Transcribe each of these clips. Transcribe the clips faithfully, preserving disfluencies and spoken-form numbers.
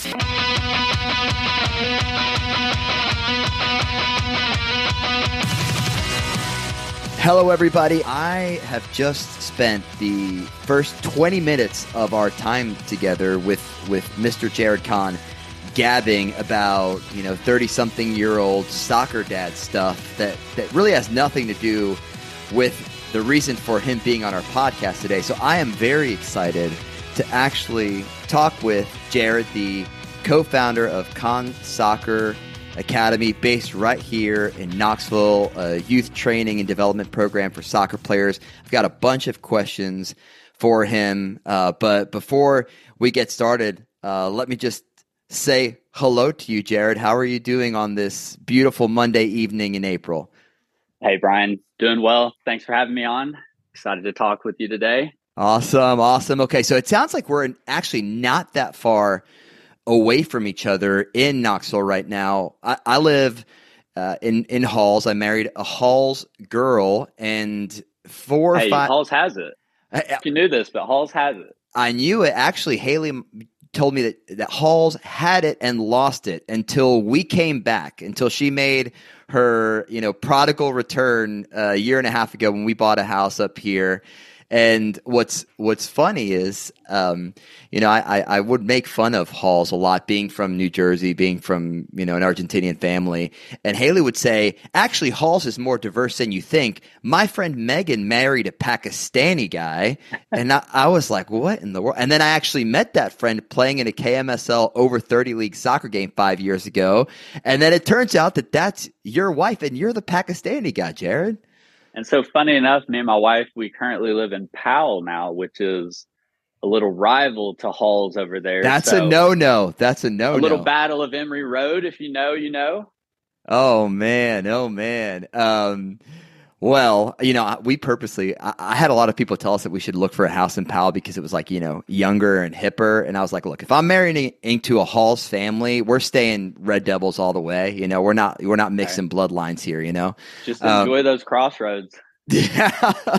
Hello, everybody. I have just spent the first twenty minutes of our time together with, with Mister Jared Kahn gabbing about, you know, thirty-something-year-old soccer dad stuff that, that really has nothing to do with the reason for him being on our podcast today. So I am very excited to actually talk with Jared, the co-founder of Kahn Soccer Academy, based right here in Knoxville, a youth training and development program for soccer players. I've got a bunch of questions for him, uh, but before we get started, uh, let me just say hello to you, Jared. How are you doing on this beautiful Monday evening in April? Hey, Brian. Doing well. Thanks for having me on. Excited to talk with you today. Awesome. Awesome. Okay, so it sounds like we're actually not that far away from each other in Knoxville right now. I, I live uh, in in Halls. I married a Halls girl, and four or hey, five. Halls has it. I, if you knew this, but Halls has it. I knew it. Actually, Haley told me that that Halls had it and lost it until we came back. Until she made her, you know, prodigal return uh, a year and a half ago when we bought a house up here. And what's what's funny is, um, you know, I, I would make fun of Halls a lot, being from New Jersey, being from, you know, an Argentinian family. And Haley would say, actually, Halls is more diverse than you think. My friend Megan married a Pakistani guy. And I, I was like, what in the world? And then I actually met that friend playing in a K M S L over thirty league soccer game five years ago. And then it turns out that that's your wife and you're the Pakistani guy, Jared. And so funny enough, me and my wife, we currently live in Powell now, which is a little rival to Halls over there. That's so a no-no. That's a no-no. A little battle of Emory Road, if you know, you know. Oh, man. Oh, man. Um, well, you know, we purposely, I, I had a lot of people tell us that we should look for a house in Powell because it was like, you know, younger and hipper. And I was like, look, if I'm marrying into a Halls family, we're staying Red Devils all the way. You know, we're not, we're not mixing right. bloodlines here, you know. Just enjoy um, those crossroads. Yeah,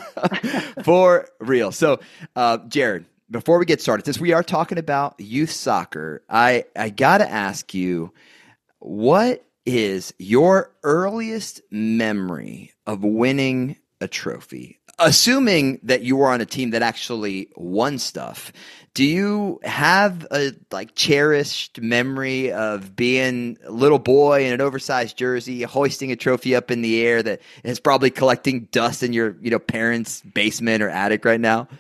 for real. So, uh, Jared, before we get started, since we are talking about youth soccer, I, I got to ask you, what is your earliest memory of winning a trophy? Assuming that you were on a team that actually won stuff, do you have a like cherished memory of being a little boy in an oversized jersey, hoisting a trophy up in the air that is probably collecting dust in your, you know, parents' basement or attic right now?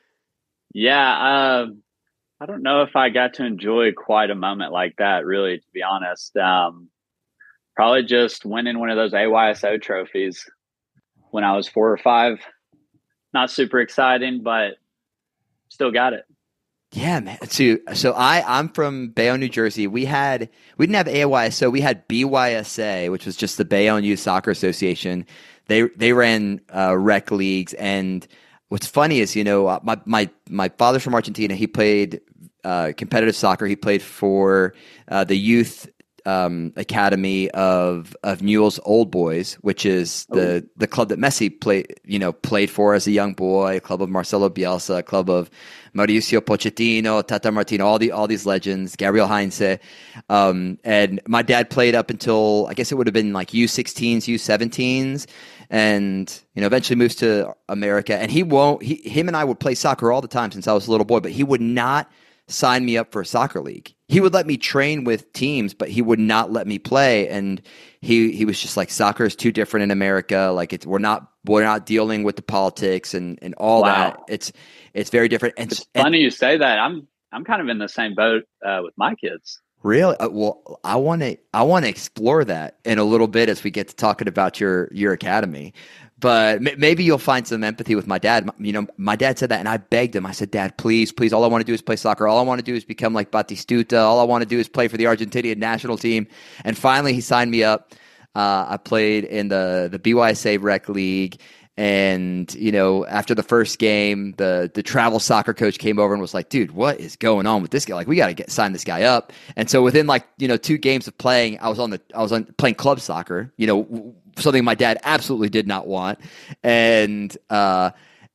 Yeah, uh, I don't know if I got to enjoy quite a moment like that, really, to be honest. Um, Probably just winning one of those A Y S O trophies when I was four or five. Not super exciting, but still got it. Yeah, man. So, so I, I'm from Bayonne, New Jersey. We had, we didn't have A Y S O. We had B Y S A, which was just the Bayonne Youth Soccer Association. They, they ran uh, rec leagues. And what's funny is, you know, my, my, my father's from Argentina. He played uh, competitive soccer. He played for uh, the youth Um, academy of of Newell's Old Boys, which is the, oh. the club that Messi played, you know, played for as a young boy, a club of Marcelo Bielsa, a club of Mauricio Pochettino, Tata Martino, all the all these legends, Gabriel Heinze. Um, and my dad played up until I guess it would have been like U sixteens, U seventeens, and you know, eventually moves to America. And he won't. He, him and I would play soccer all the time since I was a little boy, but he would not sign me up for a soccer league. He would let me train with teams, but he would not let me play. And he, he was just like, soccer is too different in America. Like it's, we're not, we're not dealing with the politics and, and all wow. that. It's, it's very different. And it's and, funny you say that. I'm, I'm kind of in the same boat uh, with my kids. Really? Uh, well, I want to, I want to explore that in a little bit as we get to talking about your, your academy. But m- maybe you'll find some empathy with my dad. You know, my dad said that, and I begged him. I said, Dad, please, please, all I want to do is play soccer. All I want to do is become like Batistuta. All I want to do is play for the Argentinian national team. And finally, he signed me up. Uh, I played in the, the B Y S A Rec League. And, you know, after the first game, the the travel soccer coach came over and was like, dude, what is going on with this guy? Like, we got to get sign this guy up. And so within like, you know, two games of playing, I was on the I was on playing club soccer, you know, something my dad absolutely did not want. And uh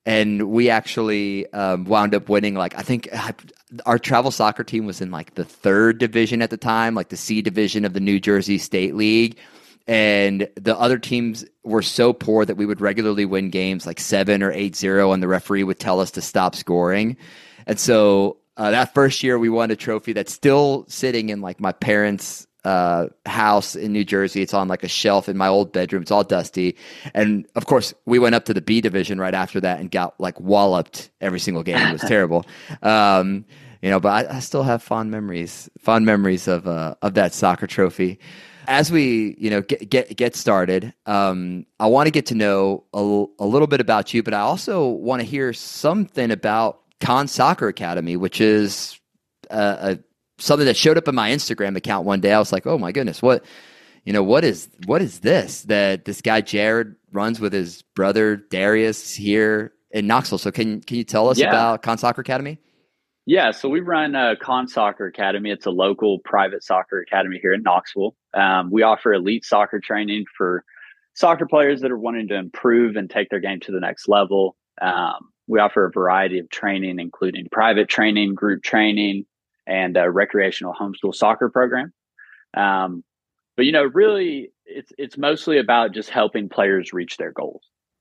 and we actually um, wound up winning. Like I think uh, our travel soccer team was in like the third division at the time, like the C division of the New Jersey State League. And the other teams were so poor that we would regularly win games like seven or eight zero, and the referee would tell us to stop scoring. And so uh, that first year, we won a trophy that's still sitting in like my parents' uh, house in New Jersey. It's on like a shelf in my old bedroom. It's all dusty. And of course, we went up to the B division right after that and got like walloped every single game. It was terrible. Um, you know, but I, I still have fond memories, fond memories of uh, of that soccer trophy. As we, you know, get get get started, um, I want to get to know a, a little bit about you, but I also want to hear something about Con Soccer Academy, which is uh, a, something that showed up in my Instagram account one day. I was like, oh my goodness, what, you know, what is what is this that this guy Jared runs with his brother Darius here in Knoxville? So can can you tell us Yeah. about Con Soccer Academy? Yeah, so we run a Con Soccer Academy. It's a local private soccer academy here in Knoxville. Um, we offer elite soccer training for soccer players that are wanting to improve and take their game to the next level. Um, we offer a variety of training, including private training, group training, and a recreational homeschool soccer program. Um, but, you know, really, it's it's mostly about just helping players reach their goals.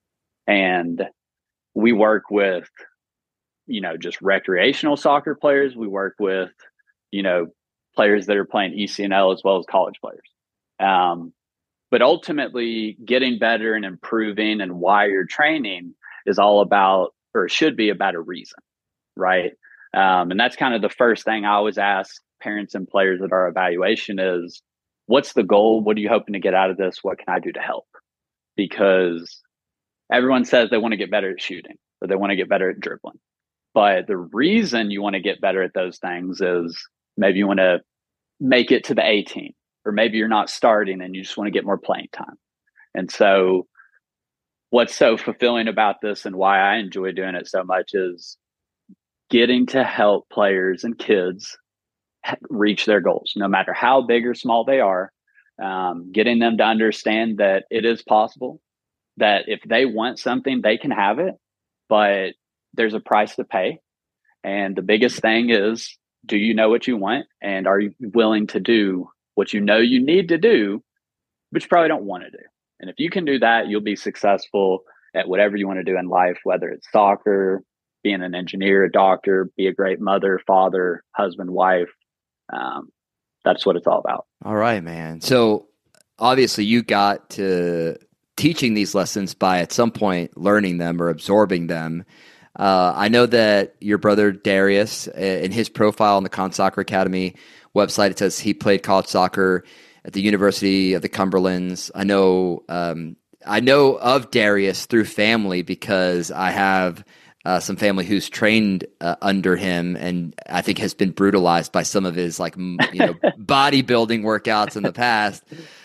And we work with you know, just recreational soccer players. We work with, you know, players that are playing E C N L as well as college players. Um, but ultimately, getting better and improving and why you're training is all about, or should be about a reason, right? Um, and that's kind of the first thing I always ask parents and players at our evaluation is, what's the goal? What are you hoping to get out of this? What can I do to help? Because everyone says they want to get better at shooting or they want to get better at dribbling. But the reason you want to get better at those things is maybe you want to make it to the A team, or maybe you're not starting and you just want to get more playing time. And so what's so fulfilling about this and why I enjoy doing it so much is getting to help players and kids reach their goals, no matter how big or small they are, um, getting them to understand that it is possible, that if they want something, they can have it, but there's a price to pay. And the biggest thing is, do you know what you want? And are you willing to do what you know you need to do, but you probably don't want to do? And if you can do that, you'll be successful at whatever you want to do in life, whether it's soccer, being an engineer, a doctor, be a great mother, father, husband, wife. Um, that's what it's all about. All right, man. So obviously you got to teaching these lessons by at some point learning them or absorbing them. Uh, I know that your brother Darius, in his profile on the Con Soccer Academy website, it says he played college soccer at the University of the Cumberlands. I know, um, I know of Darius through family because I have uh, some family who's trained uh, under him, and I think has been brutalized by some of his like you know bodybuilding workouts in the past.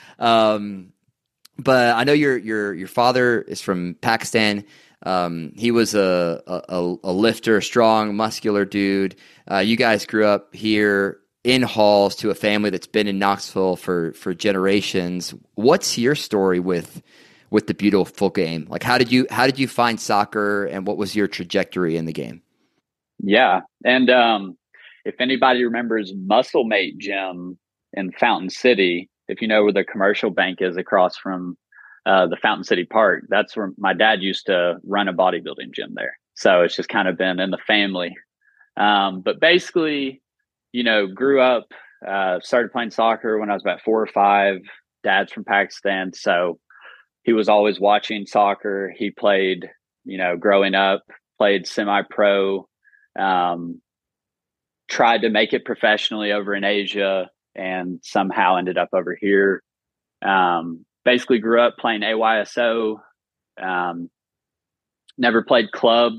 Um, but I know your your your father is from Pakistan. Um, he was a, a, a lifter, strong, muscular dude. Uh, you guys grew up here in Halls to a family that's been in Knoxville for, for generations. What's your story with, with the beautiful game? Like, how did you, how did you find soccer, and what was your trajectory in the game? Yeah. And, um, if anybody remembers Musclemate Gym in Fountain City, if you know where the commercial bank is across from Uh, the Fountain City Park, that's where my dad used to run a bodybuilding gym there. So it's just kind of been in the family. Um, but basically, you know, grew up, uh, started playing soccer when I was about four or five. Dad's from Pakistan. So he was always watching soccer. He played, you know, growing up, played semi-pro, um, tried to make it professionally over in Asia, and somehow ended up over here. Um, Basically grew up playing A Y S O, um, never played club,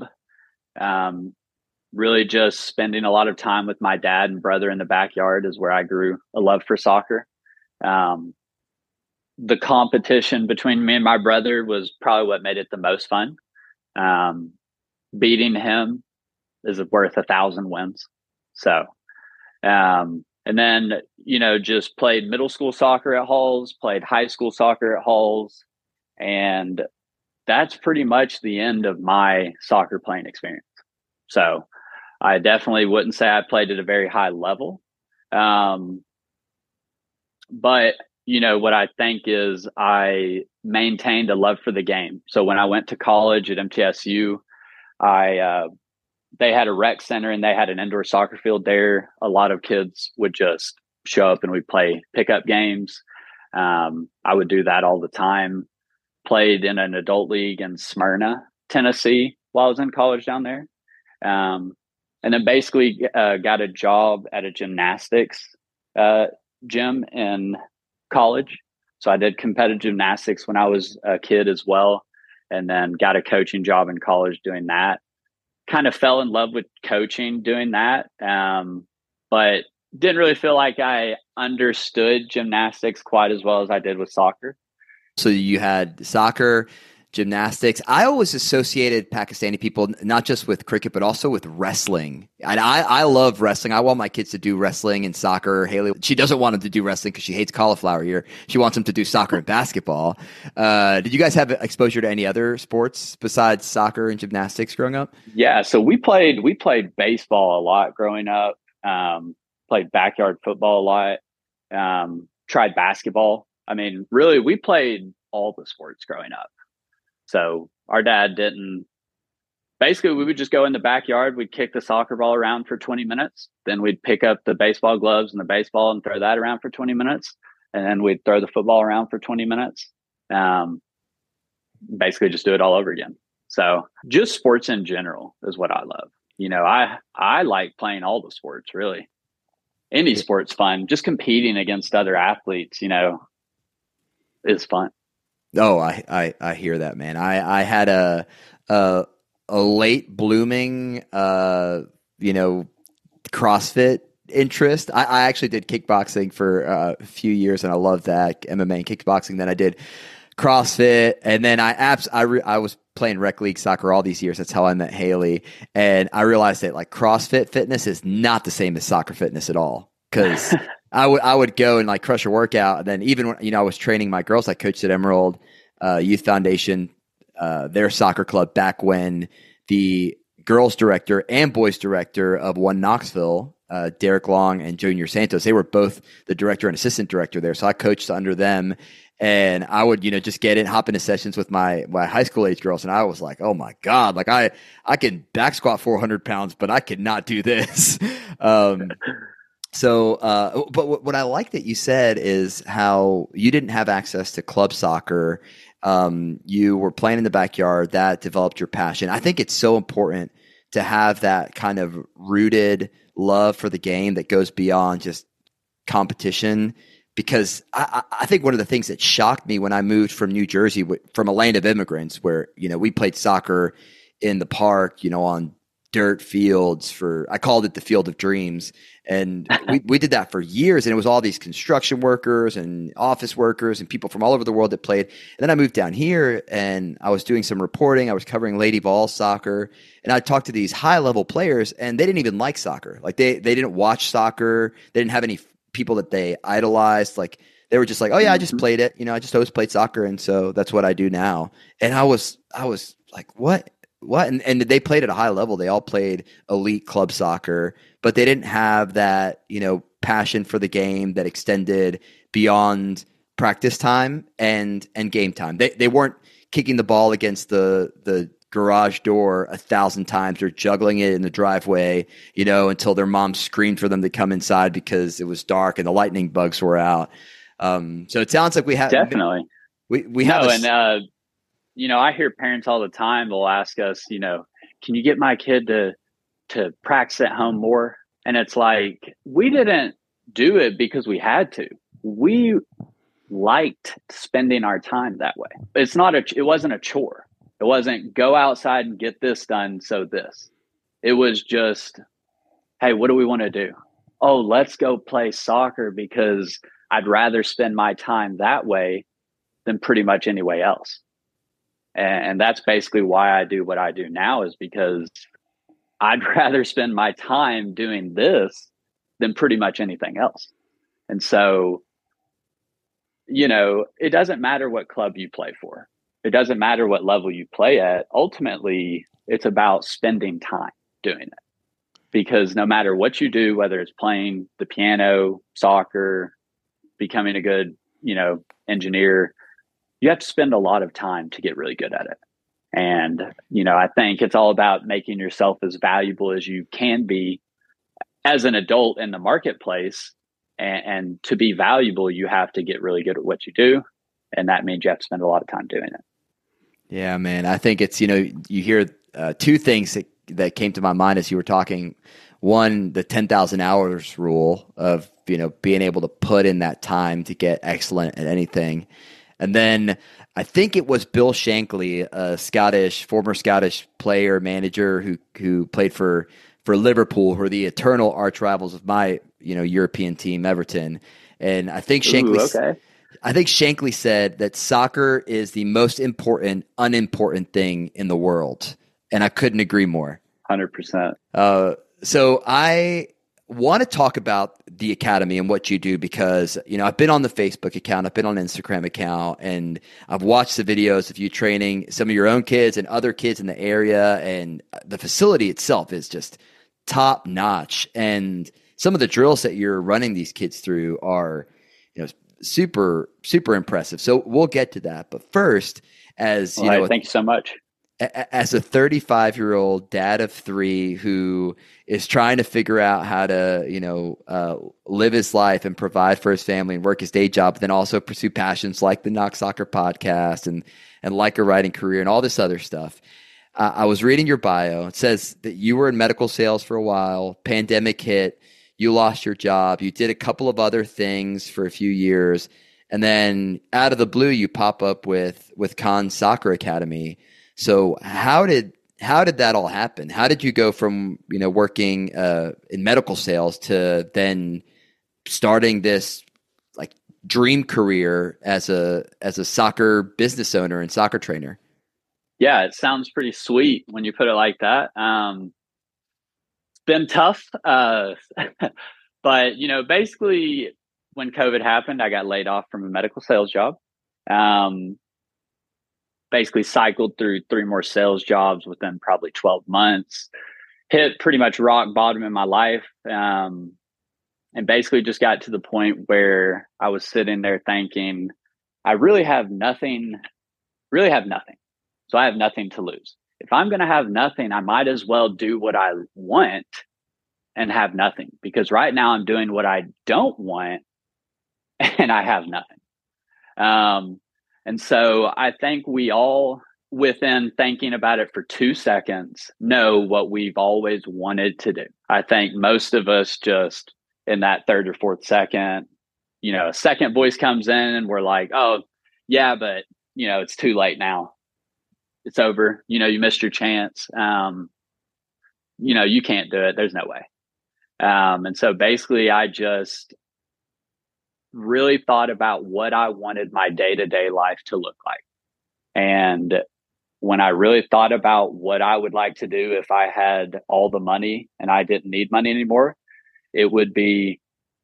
um, really just spending a lot of time with my dad and brother in the backyard is where I grew a love for soccer. Um, the competition between me and my brother was probably what made it the most fun. Um, beating him is worth a thousand wins. So, um, and then, you know, just played middle school soccer at Halls, played high school soccer at Halls, and that's pretty much the end of my soccer playing experience. So I definitely wouldn't say I played at a very high level. Um, but, you know, what I think is I maintained a love for the game. So when I went to college at M T S U, I, uh, they had a rec center and they had an indoor soccer field there. A lot of kids would just show up and we'd play pickup games. Um, I would do that all the time. Played in an adult league in Smyrna, Tennessee, while I was in college down there. Um, and then basically uh, got a job at a gymnastics uh, gym in college. So I did competitive gymnastics when I was a kid as well, and then got a coaching job in college doing that. Kind of fell in love with coaching doing that, um, but didn't really feel like I understood gymnastics quite as well as I did with soccer. So you had soccer, gymnastics. I always associated Pakistani people not just with cricket, but also with wrestling. And I, I love wrestling. I want my kids to do wrestling and soccer. Haley, she doesn't want them to do wrestling because she hates cauliflower ear. She wants them to do soccer and basketball. Uh, did you guys have exposure to any other sports besides soccer and gymnastics growing up? Yeah, so we played we played baseball a lot growing up. Um, played backyard football a lot. Um, tried basketball. I mean, really, we played all the sports growing up. So our dad didn't, basically we would just go in the backyard. We'd kick the soccer ball around for twenty minutes. Then we'd pick up the baseball gloves and the baseball and throw that around for twenty minutes. And then we'd throw the football around for twenty minutes. Um, basically just do it all over again. So just sports in general is what I love. You know, I, I like playing all the sports, really. Any sport's fun. Just competing against other athletes, you know, is fun. Oh, I, I, I hear that, man. I, I had a, a, a late blooming, uh, you know, CrossFit interest. I, I actually did kickboxing for uh, a few years and I loved that, M M A and kickboxing. Then I did CrossFit and then I abs- I, re- I was playing rec league soccer all these years. That's how I met Haley. And I realized that like CrossFit fitness is not the same as soccer fitness at all. Cause I would I would go and like crush a workout, and then even when you know I was training my girls, I coached at Emerald uh, Youth Foundation, uh, their soccer club back when the girls director and boys director of One Knoxville, uh, Derek Long and Junior Santos, they were both the director and assistant director there. So I coached under them, and I would you know just get in, hop into sessions with my my high school age girls, and I was like, oh my god, like I I can back squat four hundred pounds, but I could not do this. um, So, uh, but what I like that you said is how you didn't have access to club soccer. Um, you were playing in the backyard. That developed your passion. I think it's so important to have that kind of rooted love for the game that goes beyond just competition. Because I, I think one of the things that shocked me when I moved from New Jersey, from a land of immigrants, where you know we played soccer in the park, you know, on dirt fields for, I called it the Field of Dreams. And we, we did that for years. And it was all these construction workers and office workers and people from all over the world that played. And then I moved down here and I was doing some reporting. I was covering Lady Vol soccer. And I talked to these high level players and they didn't even like soccer. Like they, they didn't watch soccer. They didn't have any people that they idolized. Like they were just like, oh yeah, I just played it. You know, I just always played soccer. And so that's what I do now. And I was, I was like, what? What? And, and they played at a high level. They all played elite club soccer, but they didn't have that, you know, passion for the game that extended beyond practice time and, and game time. They they weren't kicking the ball against the, the garage door a thousand times or juggling it in the driveway, you know, until their mom screamed for them to come inside because it was dark and the lightning bugs were out. Um, so it sounds like we have definitely, we, we have, no, a, and, uh, you know, I hear parents all the time, they'll ask us, you know, can you get my kid to, to practice at home more? And it's like, we didn't do it because we had to. We liked spending our time that way. It's not a, it wasn't a chore. It wasn't go outside and get this done. So this, it was just, hey, what do we want to do? Oh, let's go play soccer because I'd rather spend my time that way than pretty much any way else. And that's basically why I do what I do now, is because I'd rather spend my time doing this than pretty much anything else. And so, you know, it doesn't matter what club you play for. it doesn't matter what level you play at. Ultimately, it's about spending time doing it. Because no matter what you do, whether it's playing the piano, soccer, becoming a good, you know, engineer, you have to spend a lot of time to get really good at it. And, you know, I think it's all about making yourself as valuable as you can be as an adult in the marketplace. And, and to be valuable, you have to get really good at what you do. And that means you have to spend a lot of time doing it. Yeah, man. I think it's, you know, you hear uh, two things that, that came to my mind as you were talking. One, the ten thousand hours rule of, you know, being able to put in that time to get excellent at anything. And then I think it was Bill Shankly, a Scottish, former Scottish player, manager who who played for for Liverpool, who are the eternal arch rivals of my, you know, European team, Everton. And I think Shankly, Ooh, okay. I think Shankly said that soccer is the most important, unimportant thing in the world. And I couldn't agree more. one hundred percent. Uh, so I want to talk about the academy and what you do because, you know, I've been on the Facebook account, I've been on the Instagram account, and I've watched the videos of you training some of your own kids and other kids in the area. And the facility itself is just top notch. And some of the drills that you're running these kids through are, you know, super, super impressive. So we'll get to that. But first, as you Well, know, thank you so much. As a thirty-five year old dad of three who is trying to figure out how to, you know, uh, live his life and provide for his family and work his day job, but then also pursue passions like the Knox Soccer podcast and, and like a writing career and all this other stuff. Uh, I was reading your bio. It says that you were in medical sales for a while. Pandemic hit. You lost your job. You did a couple of other things for a few years. And then out of the blue, you pop up with, with Khan's Soccer Academy. So how did how did that all happen? How did you go from, you know, working uh, in medical sales to then starting this like dream career as a as a soccer business owner and soccer trainer? Yeah, it sounds pretty sweet when you put it like that. Um, it's been tough, uh, but you know, basically when COVID happened, I got laid off from a medical sales job. Um, basically cycled through three more sales jobs within probably twelve months, hit pretty much rock bottom in my life. Um, and basically just got to the point where I was sitting there thinking, I really have nothing, really have nothing. So I have nothing to lose. If I'm going to have nothing, I might as well do what I want and have nothing, because right now I'm doing what I don't want and I have nothing. Um, And so I think we all, within thinking about it for two seconds, know what we've always wanted to do. I think most of us just in that third or fourth second, you know, a second voice comes in and we're like, oh, yeah, but, you know, it's too late now. It's over. You know, you missed your chance. Um, you know, you can't do it. There's no way. Um, and so basically, I just really thought about what I wanted my day-to-day life to look like. And when I really thought about what I would like to do if I had all the money and I didn't need money anymore, it would be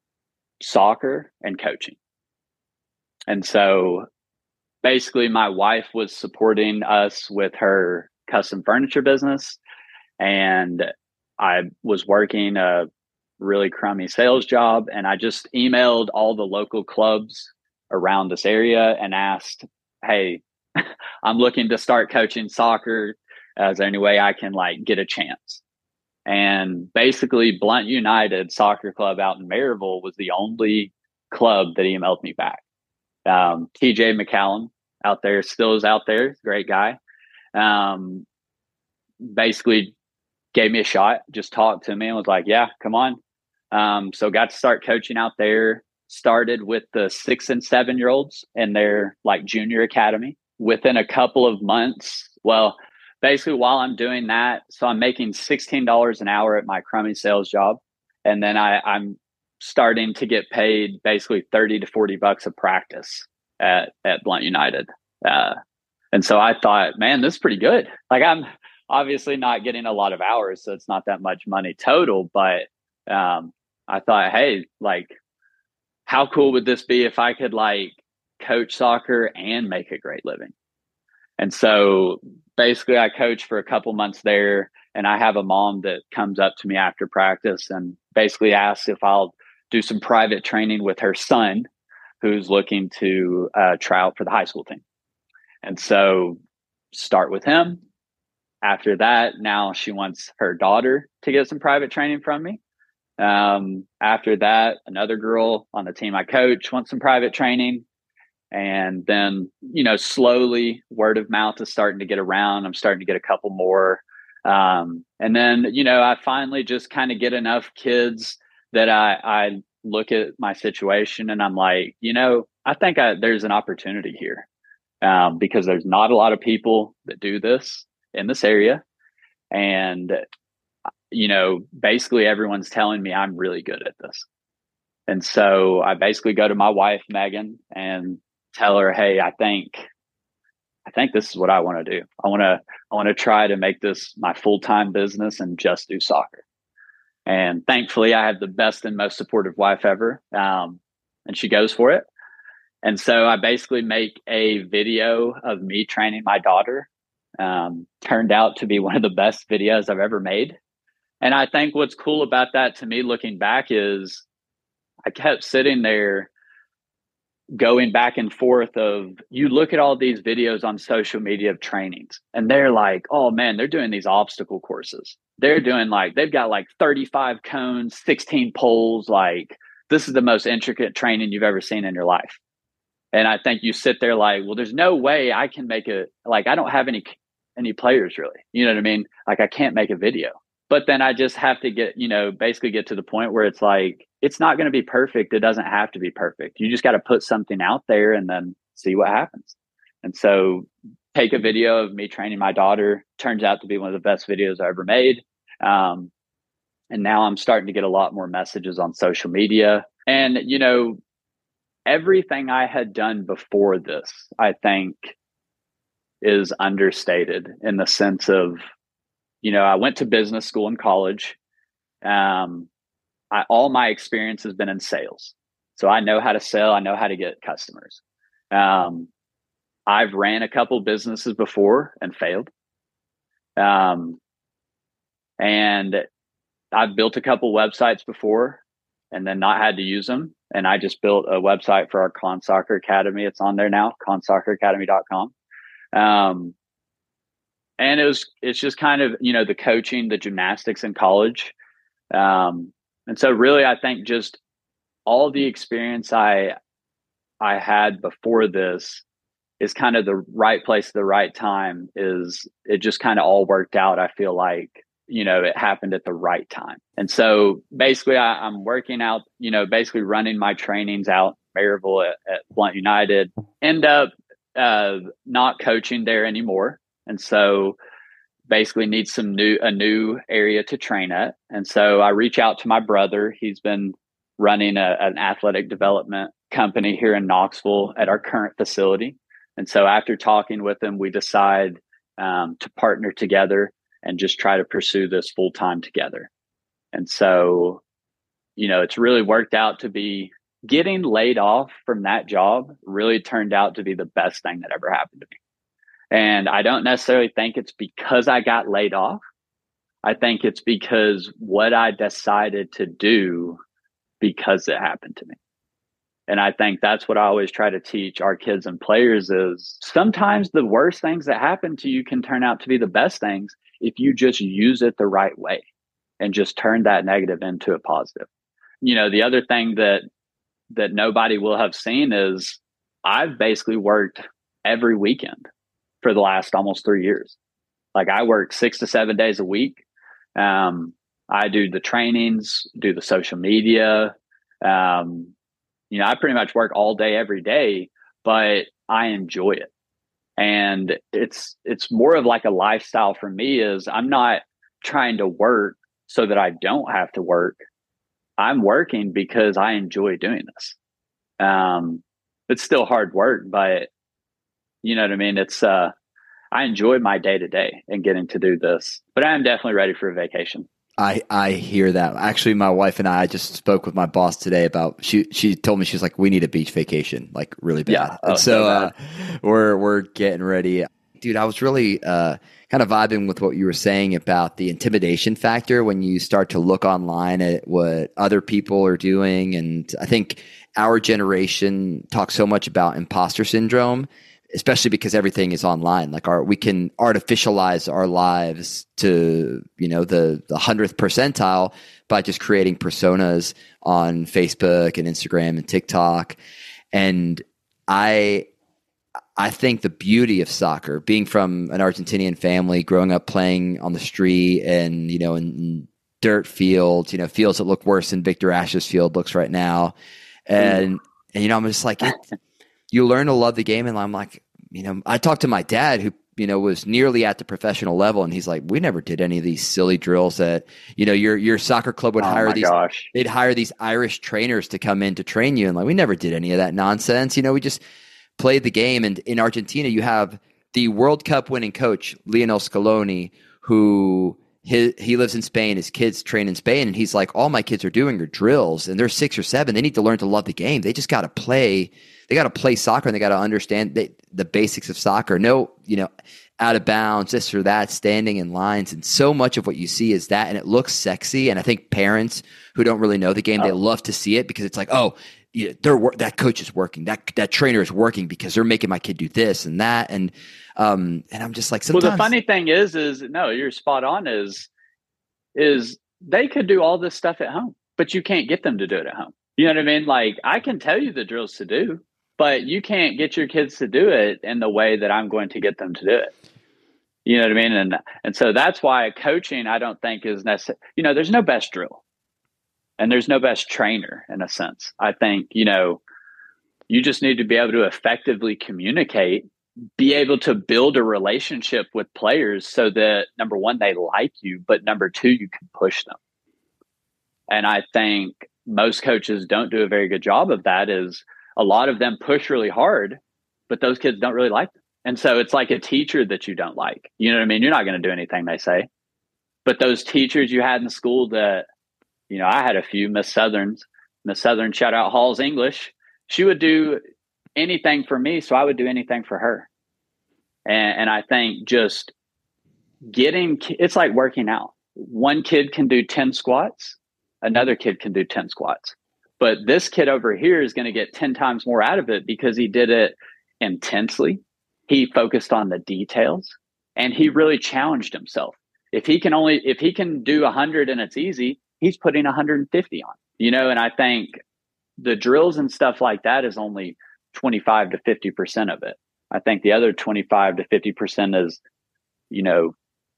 soccer and coaching. And so basically my wife was supporting us with her custom furniture business, and I was working a really crummy sales job, and I just emailed all the local clubs around this area and asked, hey, I'm looking to start coaching soccer. Uh, is there any way I can like get a chance? And basically Blunt United Soccer Club out in Maryville was the only club that emailed me back. Um, T J McCallum out there still is out there. Great guy. Um, basically gave me a shot, just talked to me and was like, yeah, come on. Um, so got to start coaching out there, started with the six and seven year olds in their like junior academy. Within a couple of months, well, basically while I'm doing that, so I'm making sixteen dollars an hour at my crummy sales job. And then I, I'm starting to get paid basically thirty to forty bucks a practice at, at Blunt United. Uh, and so I thought, man, this is pretty good. Like I'm obviously not getting a lot of hours, so it's not that much money total, but um, I thought, hey, like, how cool would this be if I could like coach soccer and make a great living? And so basically I coached for a couple months there, and I have a mom that comes up to me after practice and basically asks if I'll do some private training with her son, who's looking to uh, try out for the high school team. And so start with him. After that, now she wants her daughter to get some private training from me. Um, after that, another girl on the team I coach wants some private training. And then, you know, slowly word of mouth is starting to get around. I'm starting to get a couple more. Um, and then, you know, I finally just kind of get enough kids that I, I look at my situation and I'm like, you know, I think I, there's an opportunity here, um, because there's not a lot of people that do this in this area. And, you know, basically everyone's telling me I'm really good at this. And so I basically go to my wife, Megan, and tell her, hey, I think, I think this is what I want to do. I want to, I want to try to make this my full-time business and just do soccer. And thankfully I have the best and most supportive wife ever. Um, and she goes for it. And so I basically make a video of me training my daughter. Um, turned out to be one of the best videos I've ever made. And I think what's cool about that to me looking back is I kept sitting there going back and forth of, you look at all these videos on social media of trainings and they're like, oh man, they're doing these obstacle courses. They're doing like, they've got like thirty-five cones, sixteen poles. Like this is the most intricate training you've ever seen in your life. And I think you sit there like, well, there's no way I can make it. Like, I don't have any, any players really, you know what I mean? Like I can't make a video. But then I just have to get, you know, basically get to the point where it's like, it's not going to be perfect. It doesn't have to be perfect. You just got to put something out there and then see what happens. And so take a video of me training my daughter. Turns out to be one of the best videos I ever made. Um, and now I'm starting to get a lot more messages on social media. And, you know, everything I had done before this, I think, is understated in the sense of, you know, I went to business school in college. Um, I, all my experience has been in sales. So I know how to sell. I know how to get customers. Um, I've ran a couple businesses before and failed. Um, and I've built a couple websites before and then not had to use them. And I just built a website for our Con Soccer Academy. It's on there now, con soccer academy dot com. Um, and it was, it's just kind of, you know, the coaching, the gymnastics in college. Um, and so really, I think just all the experience I, I had before this is kind of the right place at the right time. Is it just kind of all worked out. I feel like, you know, it happened at the right time. And so basically I, I'm working out, you know, basically running my trainings out in Maryville at, at Blount United, end up uh, not coaching there anymore. And so basically need some new, a new area to train at. And so I reach out to my brother. He's been running a, an athletic development company here in Knoxville at our current facility. And so after talking with him, we decide um, to partner together and just try to pursue this full time together. And so, you know, it's really worked out to be getting laid off from that job really turned out to be the best thing that ever happened to me. And I don't necessarily think it's because I got laid off. I think it's because what I decided to do because it happened to me. And I think that's what I always try to teach our kids and players is sometimes the worst things that happen to you can turn out to be the best things if you just use it the right way and just turn that negative into a positive. You know, the other thing that that nobody will have seen is I've basically worked every weekend for the last almost three years. Like I work six to seven days a week. Um, I do the trainings, do the social media. Um, you know, I pretty much work all day, every day, but I enjoy it. And it's, it's more of like a lifestyle for me is I'm not trying to work so that I don't have to work. I'm working because I enjoy doing this. Um, it's still hard work, but you know what I mean? It's, uh, I enjoy my day to day and getting to do this, but I'm definitely ready for a vacation. I, I hear that. Actually, my wife and I, I just spoke with my boss today about, she, she told me, she's like, we need a beach vacation, like really bad. Yeah. Oh, and so, so uh, we're, we're getting ready. Dude, I was really uh, kind of vibing with what you were saying about the intimidation factor when you start to look online at what other people are doing. And I think our generation talks so much about imposter syndrome, especially because everything is online. Like our, we can artificialize our lives to, you know, the, the hundredth percentile by just creating personas on Facebook and Instagram and TikTok. And I, I think the beauty of soccer, being from an Argentinian family, growing up playing on the street and, you know, in, in dirt fields, you know, fields that look worse than Victor Ashe's field looks right now. And, and, you know, I'm just like, it, you learn to love the game. And I'm like, you know, I talked to my dad who, you know, was nearly at the professional level. And he's like, we never did any of these silly drills that, you know, your, your soccer club would oh hire these, gosh. they'd hire these Irish trainers to come in to train you. And like, we never did any of that nonsense. You know, we just played the game. And in Argentina, you have the World Cup winning coach, Lionel Scaloni, who his, he lives in Spain. His kids train in Spain. And he's like, all my kids are doing are drills and they're six or seven. They need to learn to love the game. They just got to play. They got to play soccer and they got to understand the, the basics of soccer. No, you know, out of bounds, this or that, standing in lines. And so much of what you see is that, and it looks sexy. And I think parents who don't really know the game, oh. they love to see it because it's like, oh, yeah, they're that coach is working, that that trainer is working because they're making my kid do this and that, and um, and I'm just like, sometimes. Well, the funny thing is, is no, you're spot on. Is is they could do all this stuff at home, but you can't get them to do it at home. You know what I mean? Like I can tell you the drills to do, but you can't get your kids to do it in the way that I'm going to get them to do it. You know what I mean? And and so that's why coaching, I don't think is necessary. You know, there's no best drill. And there's no best trainer in a sense. I think, you know, you just need to be able to effectively communicate, be able to build a relationship with players so that number one, they like you, but number two, you can push them. And I think most coaches don't do a very good job of that. Is a lot of them push really hard, but those kids don't really like them. And so it's like a teacher that you don't like. You know what I mean? You're not going to do anything they say. But those teachers you had in school that, you know, I had a few, Miss Southerns, Miss Southern, shout out Hall's English. She would do anything for me, so I would do anything for her. And, and I think just getting, it's like working out. One kid can do ten squats, another kid can do ten squats. But this kid over here is going to get ten times more out of it because he did it intensely. He focused on the details and he really challenged himself. If he can only, if he can do one hundred and it's easy, he's putting one hundred fifty on, you know, and I think the drills and stuff like that is only twenty-five to fifty percent of it. I think the other twenty-five to fifty percent is, you know,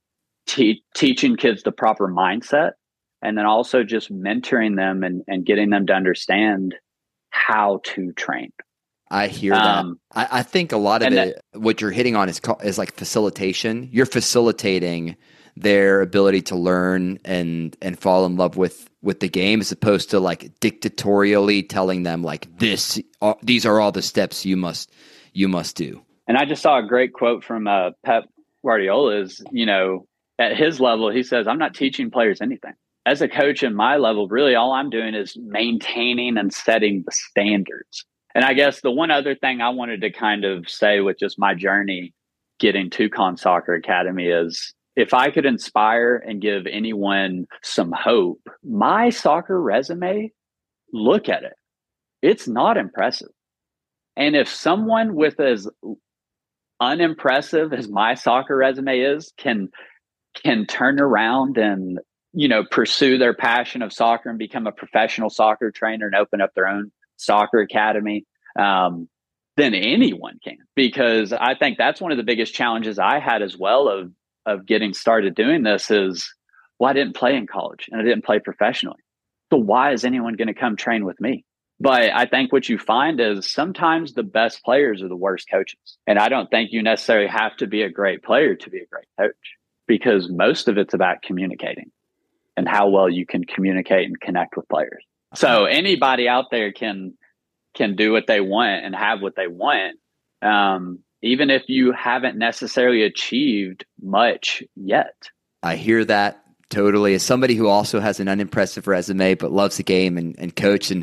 te- teaching kids the proper mindset and then also just mentoring them and, and getting them to understand how to train. I hear um, that. I, I think a lot of it, that, what you're hitting on is, is like facilitation. You're facilitating their ability to learn and and fall in love with with the game, as opposed to like dictatorially telling them like this uh, these are all the steps you must you must do. And I just saw a great quote from uh, Pep Guardiola. Is, you know, at his level, he says, I'm not teaching players anything. As a coach in my level, really all I'm doing is maintaining and setting the standards. And I guess the one other thing I wanted to kind of say with just my journey getting to Con Soccer Academy is, if I could inspire and give anyone some hope, my soccer resume, look at it. It's not impressive. And if someone with as unimpressive as my soccer resume is, can can turn around and, you know, pursue their passion of soccer and become a professional soccer trainer and open up their own soccer academy, um, then anyone can. Because I think that's one of the biggest challenges I had as well of of getting started doing this is, well, I didn't play in college and I didn't play professionally. So why is anyone going to come train with me? But I think what you find is sometimes the best players are the worst coaches. And I don't think you necessarily have to be a great player to be a great coach, because most of it's about communicating and how well you can communicate and connect with players. So anybody out there can, can do what they want and have what they want. Um, even if you haven't necessarily achieved much yet. I hear that totally. As somebody who also has an unimpressive resume but loves the game and, and coach, and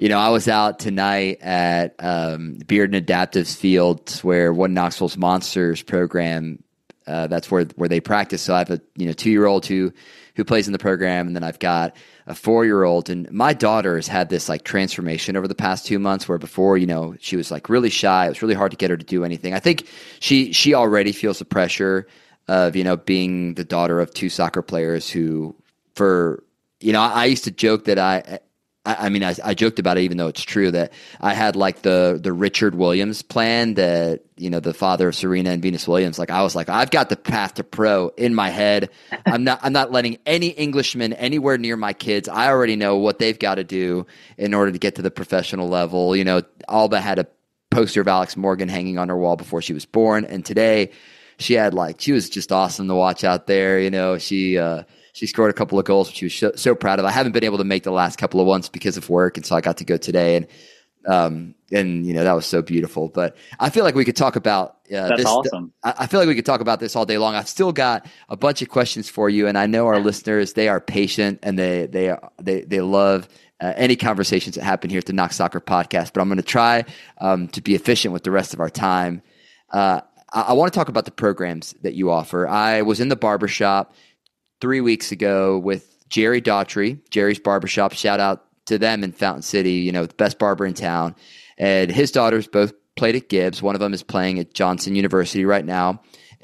you know, I was out tonight at um, Beard and Adaptives Fields where one Knoxville's Monsters program, uh, that's where where they practice. So I have a you know two year old who who plays in the program, and then I've got a four year old. And my daughter has had this like transformation over the past two months, where before you know she was like really shy. It was really hard to get her to do anything. I think she she already feels the pressure of you know being the daughter of two soccer players who, for you know, I, I used to joke that I. I, I mean, I, I joked about it, even though it's true, that I had like the the Richard Williams plan, that, you know, the father of Serena and Venus Williams. Like I was like, I've got the path to pro in my head. I'm not I'm not letting any Englishman anywhere near my kids. I already know what they've got to do in order to get to the professional level. You know, Alba had a poster of Alex Morgan hanging on her wall before she was born, and today she had like she was just awesome to watch out there. You know, she. Uh, She scored a couple of goals, which she was so, so proud of. I haven't been able to make the last couple of ones because of work, and so I got to go today, and um, and you know that was so beautiful. But I feel like we could talk about uh, that's this. awesome. I, I feel like we could talk about this all day long. I've still got a bunch of questions for you, and I know our listeners, they are patient and they they they they love uh, any conversations that happen here at the Knox Soccer Podcast. But I'm going to try um, to be efficient with the rest of our time. Uh, I, I want to talk about the programs that you offer. I was in the barbershop three weeks ago with Jerry Daughtry, Jerry's Barbershop. Shout out to them in Fountain City, you know, the best barber in town. And his daughters both played at Gibbs. One of them is playing at Johnson University right now.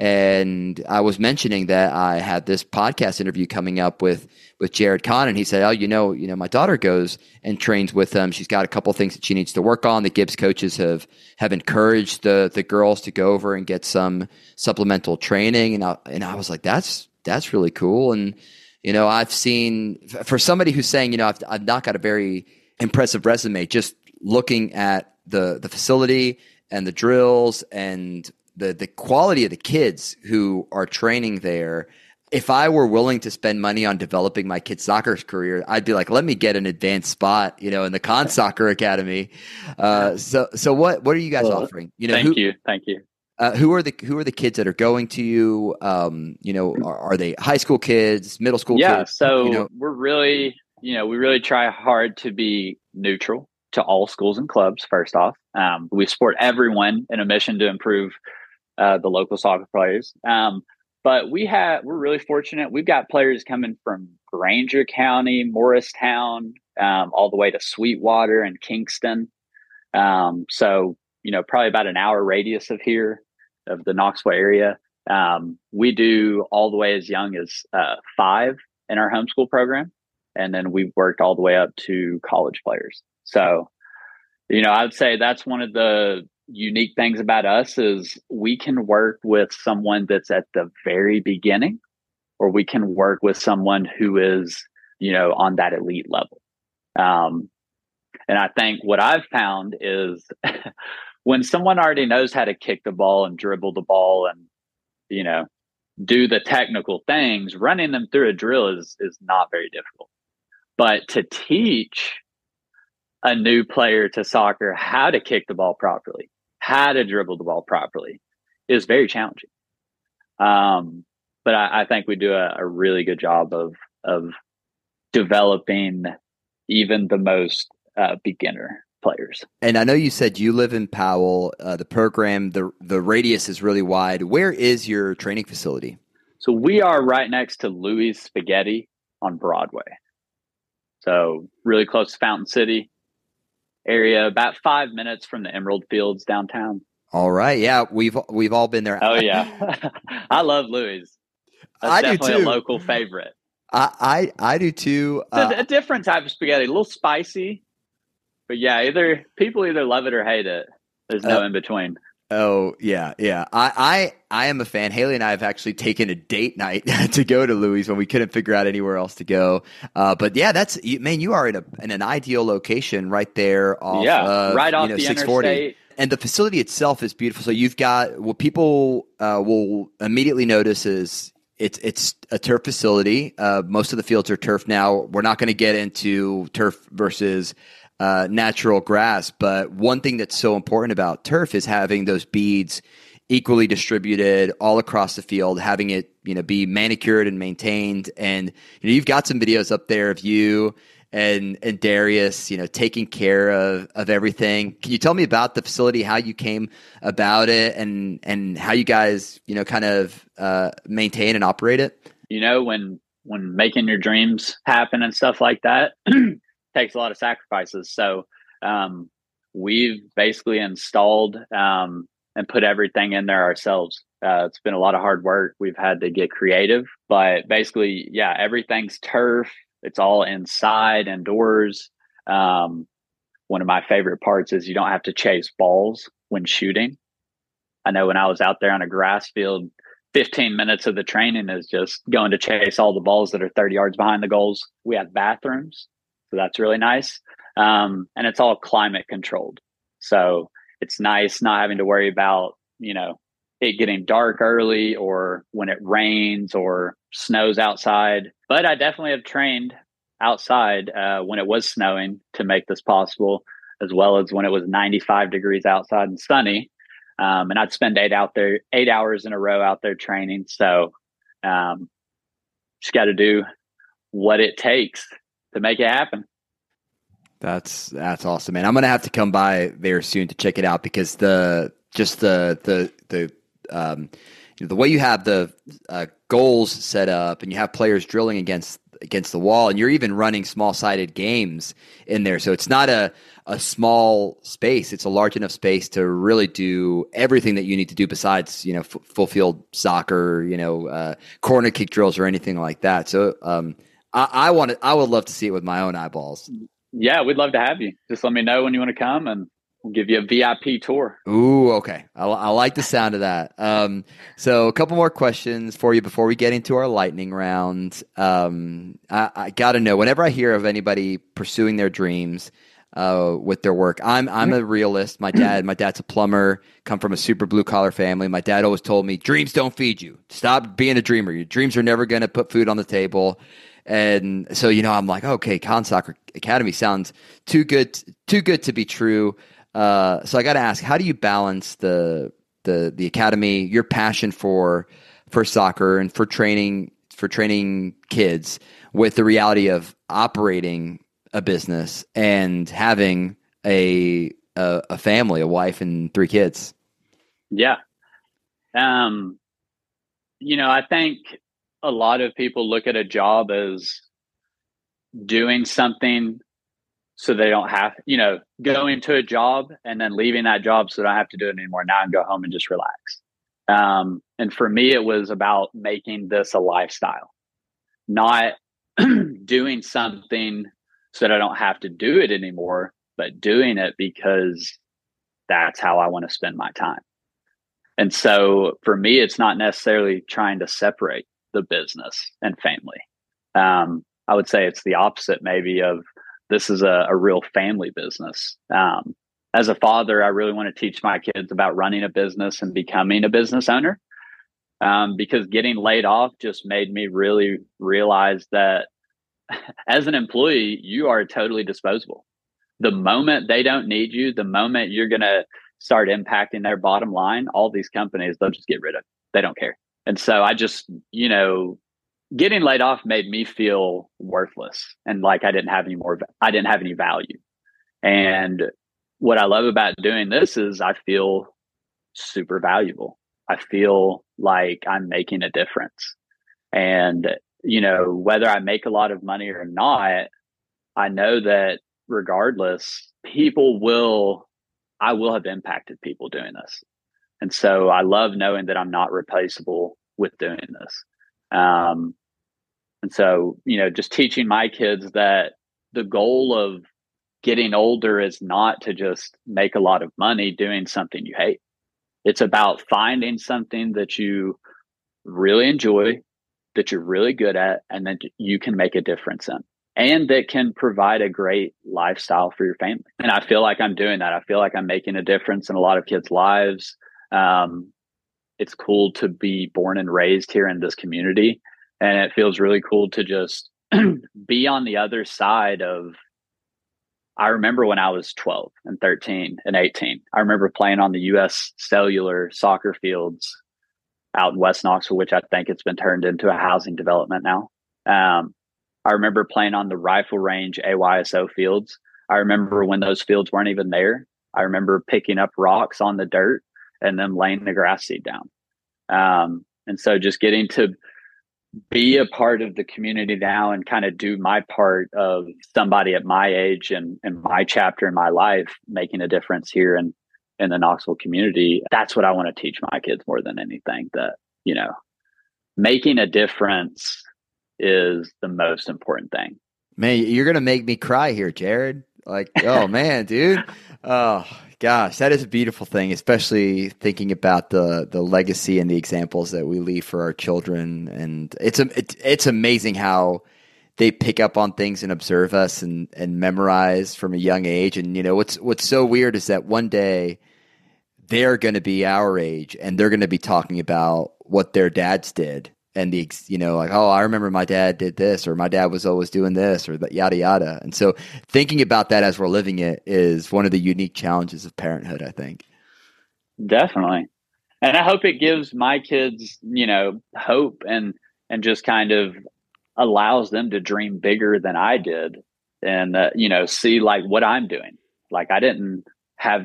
And I was mentioning that I had this podcast interview coming up with with Jared Kahn, and he said, "Oh, you know, you know, my daughter goes and trains with them. She's got a couple things that she needs to work on. The Gibbs coaches have have encouraged the the girls to go over and get some supplemental training." And I, and I was like, "That's that's really cool." And you know, I've seen, for somebody who's saying, you know, I've, I've not got a very impressive resume, just looking at the the facility and the drills and the the quality of the kids who are training there. If I were willing to spend money on developing my kid's soccer career, I'd be like, let me get an advanced spot, you know, in the Con Soccer Academy. Uh, so, so what what are you guys well, offering? You know, thank who, you, thank you. Uh, who are the who are the kids that are going to you? Um, you know, are, are they high school kids, middle school yeah, kids? Yeah, so you know? we're really, you know, we really try hard to be neutral to all schools and clubs. First off, um, we support everyone in a mission to improve uh, the local soccer players. Um, but we have we're really fortunate. We've got players coming from Granger County, Morristown, um, all the way to Sweetwater and Kingston. Um, so you know, probably about an hour radius of here, of the Knoxville area. Um, we do all the way as young as uh, five in our homeschool program. And then we've worked all the way up to college players. So, you know, I would say that's one of the unique things about us is we can work with someone that's at the very beginning, or we can work with someone who is, you know, on that elite level. Um, and I think what I've found is when someone already knows how to kick the ball and dribble the ball and, you know, do the technical things, running them through a drill is is not very difficult. But to teach a new player to soccer how to kick the ball properly, how to dribble the ball properly, is very challenging. Um, but I, I think we do a, a really good job of of developing even the most uh, beginner players. And I know you said you live in Powell. Uh, the program, the the radius is really wide. Where is your training facility? So we are right next to Louis Spaghetti on Broadway. So really close to Fountain City area, about five minutes from the Emerald Fields downtown. All right. Yeah, we've we've all been there. Oh, yeah. I love Louis. That's I definitely do too. A local favorite. I, I, I do too. Uh, a, a different type of spaghetti, a little spicy. But yeah, either people either love it or hate it. There's no uh, in between. Oh, yeah, yeah. I, I I am a fan. Haley and I have actually taken a date night to go to Louis when we couldn't figure out anywhere else to go. Uh, but yeah, that's man, you are in a in an ideal location right there off yeah, uh, right off you know, the six forty. interstate. And the facility itself is beautiful. So you've got what people uh, will immediately notice is it's it's a turf facility. Uh, most of the fields are turf now. We're not going to get into turf versus Uh, natural grass. But one thing that's so important about turf is having those beads equally distributed all across the field, having it, you know, be manicured and maintained. And you know, you've got some videos up there of you and and Darius, you know, taking care of of everything. Can you tell me about the facility, how you came about it, and and how you guys, you know, kind of uh, maintain and operate it? You know, when when making your dreams happen and stuff like that takes a lot of sacrifices. So um, we've basically installed um, and put everything in there ourselves. Uh, it's been a lot of hard work. We've had to get creative, but basically, yeah, everything's turf. It's all inside, indoors. Um, one of my favorite parts is you don't have to chase balls when shooting. I know when I was out there on a grass field, fifteen minutes of the training is just going to chase all the balls that are thirty yards behind the goals. We have bathrooms, so that's really nice. Um, and it's all climate controlled. So it's nice not having to worry about, you know, it getting dark early or when it rains or snows outside. But I definitely have trained outside uh, when it was snowing to make this possible, as well as when it was ninety-five degrees outside and sunny. Um, and I'd spend eight out there, eight hours in a row out there training. So um, just got to do what it takes to make it happen. That's that's awesome, man. I'm gonna have to come by there soon to check it out because the just the the the um, you know, the way you have the uh, goals set up and you have players drilling against against the wall, and you're even running small sided games in there. So it's not a a small space; it's a large enough space to really do everything that you need to do besides, you know, f- full field soccer, you know, uh, corner kick drills or anything like that. So um, I, I want to, I would love to see it with my own eyeballs. Yeah, we'd love to have you. Just let me know when you want to come and we'll give you a V I P tour. Ooh, okay. I, I like the sound of that. Um, so a couple more questions for you before we get into our lightning round. Um, I, I got to know, whenever I hear of anybody pursuing their dreams uh, with their work, I'm I'm a realist. My dad, my dad's a plumber, come from a super blue collar family. My dad always told me, dreams don't feed you. Stop being a dreamer. Your dreams are never going to put food on the table. And so, you know, I'm like, okay, Con Soccer Academy sounds too good, too good to be true. Uh, so I got to ask, how do you balance the the the academy, your passion for for soccer and for training for training kids, with the reality of operating a business and having a a, a family, a wife, and three kids? Yeah, um, you know, I think a lot of people look at a job as doing something so they don't have, you know, going to a job and then leaving that job so they don't have to do it anymore now and go home and just relax. Um, and for me, it was about making this a lifestyle, not doing something so that I don't have to do it anymore, but doing it because that's how I want to spend my time. And so for me, it's not necessarily trying to separate the business and family. Um, I would say it's the opposite, maybe, of this is a, a real family business. Um, as a father, I really want to teach my kids about running a business and becoming a business owner, um, because getting laid off just made me really realize that as an employee, you are totally disposable. The moment they don't need you, the moment you're going to start impacting their bottom line, all these companies, they'll just get rid of it. They don't care. And so I just, you know, getting laid off made me feel worthless and like I didn't have any more, I didn't have any value. And what I love about doing this is I feel super valuable. I feel like I'm making a difference. And, you know, whether I make a lot of money or not, I know that regardless, people will, I will have impacted people doing this. And so I love knowing that I'm not replaceable with doing this. Um, and so, you know, just teaching my kids that the goal of getting older is not to just make a lot of money doing something you hate. It's about finding something that you really enjoy, that you're really good at, and that you can make a difference in, and that can provide a great lifestyle for your family. And I feel like I'm doing that. I feel like I'm making a difference in a lot of kids' lives. Um, it's cool to be born and raised here in this community. And it feels really cool to just be on the other side of, I remember when I was twelve and thirteen and eighteen, I remember playing on the U S Cellular soccer fields out in West Knoxville, which I think it's been turned into a housing development now. Um, I remember playing on the rifle range A Y S O fields. I remember when those fields weren't even there. I remember picking up rocks on the dirt and then laying the grass seed down. Um, and so just getting to be a part of the community now and kind of do my part of somebody at my age and, and my chapter in my life, making a difference here in, in the Knoxville community. That's what I want to teach my kids more than anything, that, you know, making a difference is the most important thing. Man, you're going to make me cry here, Jared. Like, oh man, dude. Oh gosh, that is a beautiful thing, especially thinking about the the legacy and the examples that we leave for our children. And it's it's, it's amazing how they pick up on things and observe us and, and memorize from a young age. And you know, what's what's so weird is that one day they're going to be our age and they're going to be talking about what their dads did. And the, you know, like, oh, I remember my dad did this, or my dad was always doing this, or that, yada, yada. And so thinking about that as we're living it is one of the unique challenges of parenthood, I think. Definitely. And I hope it gives my kids, you know, hope and, and just kind of allows them to dream bigger than I did and, uh, you know, see like what I'm doing. Like I didn't have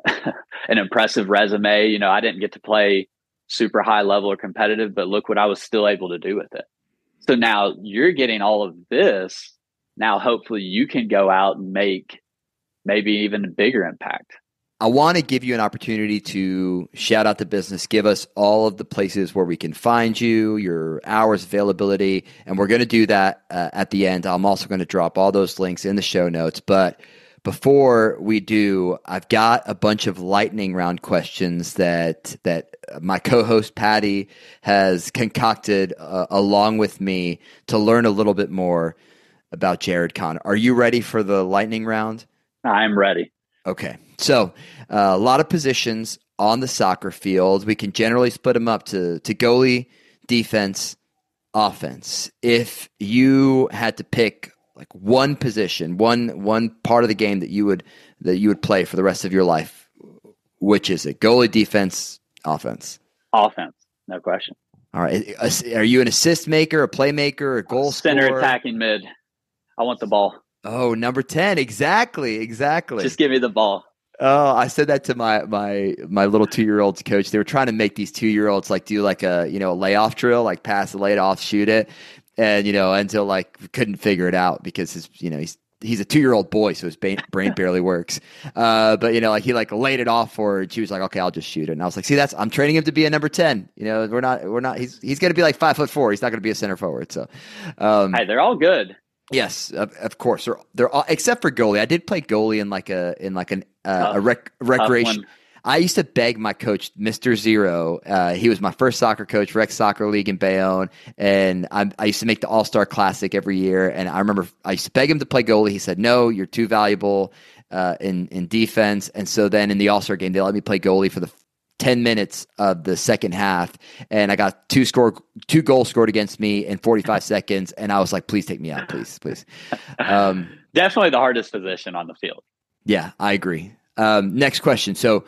an impressive resume. You know, I didn't get to play super high level or competitive, but look what I was still able to do with it. So now you're getting all of this. Now, hopefully you can go out and make maybe even a bigger impact. I want to give you an opportunity to shout out the business, give us all of the places where we can find you, your hours availability, and we're going to do that uh, at the end. I'm also going to drop all those links in the show notes, but before we do, I've got a bunch of lightning round questions that that my co-host Patty has concocted uh, along with me to learn a little bit more about Jared Kahn. Are you ready for the lightning round? I'm ready. Okay. So uh, a lot of positions on the soccer field. We can generally split them up to, to goalie, defense, offense. If you had to pick like one position, one one part of the game that you would that you would play for the rest of your life, which is it? Goalie, defense, offense? Offense, no question. All right. Are you an assist maker, a playmaker, a goal Center scorer? attacking mid. I want the ball. Oh, number ten. Exactly. Exactly. Just give me the ball. Oh, I said that to my my my little two year old's coach. They were trying to make these two year olds like do like a you know a layoff drill, like pass the lay off, shoot it. And, you know, until like couldn't figure it out because his, you know, he's, he's a two year old boy. So his brain, brain barely works. Uh, but you know, like he like laid it off for her and she was like, okay, I'll just shoot it. And I was like, see, that's, I'm training him to be a number ten. You know, we're not, we're not, he's, he's going to be like five foot four. He's not going to be a center forward. So, um, hey, they're all good. Yes, of, of course. They're, they're all, except for goalie. I did play goalie in like a, in like an, uh, tough, a rec, recreation. I used to beg my coach, Mister Zero. Uh, he was my first soccer coach, Rec Soccer League in Bayonne, and I, I used to make the All Star Classic every year. And I remember I used to beg him to play goalie. He said, "No, you're too valuable uh, in in defense." And so then in the All Star game, they let me play goalie for the ten minutes of the second half, and I got two score two goals scored against me in forty-five seconds. And I was like, "Please take me out, please, please." Um, Definitely the hardest position on the field. Yeah, I agree. Um, next question. So,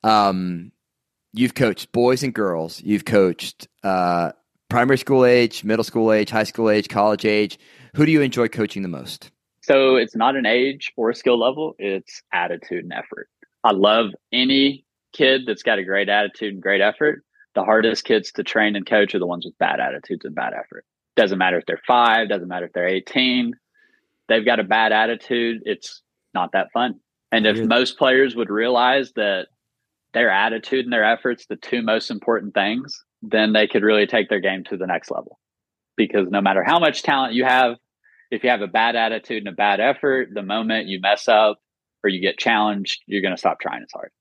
um, you've coached boys and girls. You've coached uh, primary school age, middle school age, high school age, college age. Who do you enjoy coaching the most? So it's not an age or a skill level. It's attitude and effort. I love any kid that's got a great attitude and great effort. The hardest kids to train and coach are the ones with bad attitudes and bad effort. Doesn't matter if they're five, doesn't matter if they're eighteen. They've got a bad attitude. It's not that fun. And if most players would realize that their attitude and their efforts, the two most important things, then they could really take their game to the next level. Because no matter how much talent you have, if you have a bad attitude and a bad effort, the moment you mess up or you get challenged, you're going to stop trying as hard.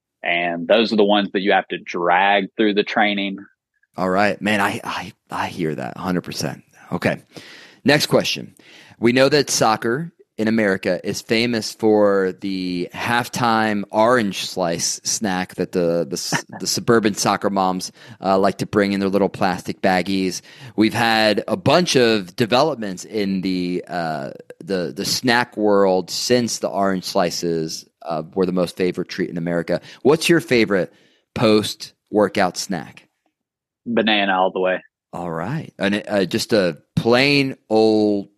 And those are the ones that you have to drag through the training. All right, man, I, I, I hear that one hundred percent. Okay. Next question. We know that soccer in America is famous for the halftime orange slice snack that the the, the suburban soccer moms uh, like to bring in their little plastic baggies. We've had a bunch of developments in the uh, the the snack world since the orange slices uh, were the most favorite treat in America. What's your favorite post workout snack? Banana all the way. All right, and uh, just a plain old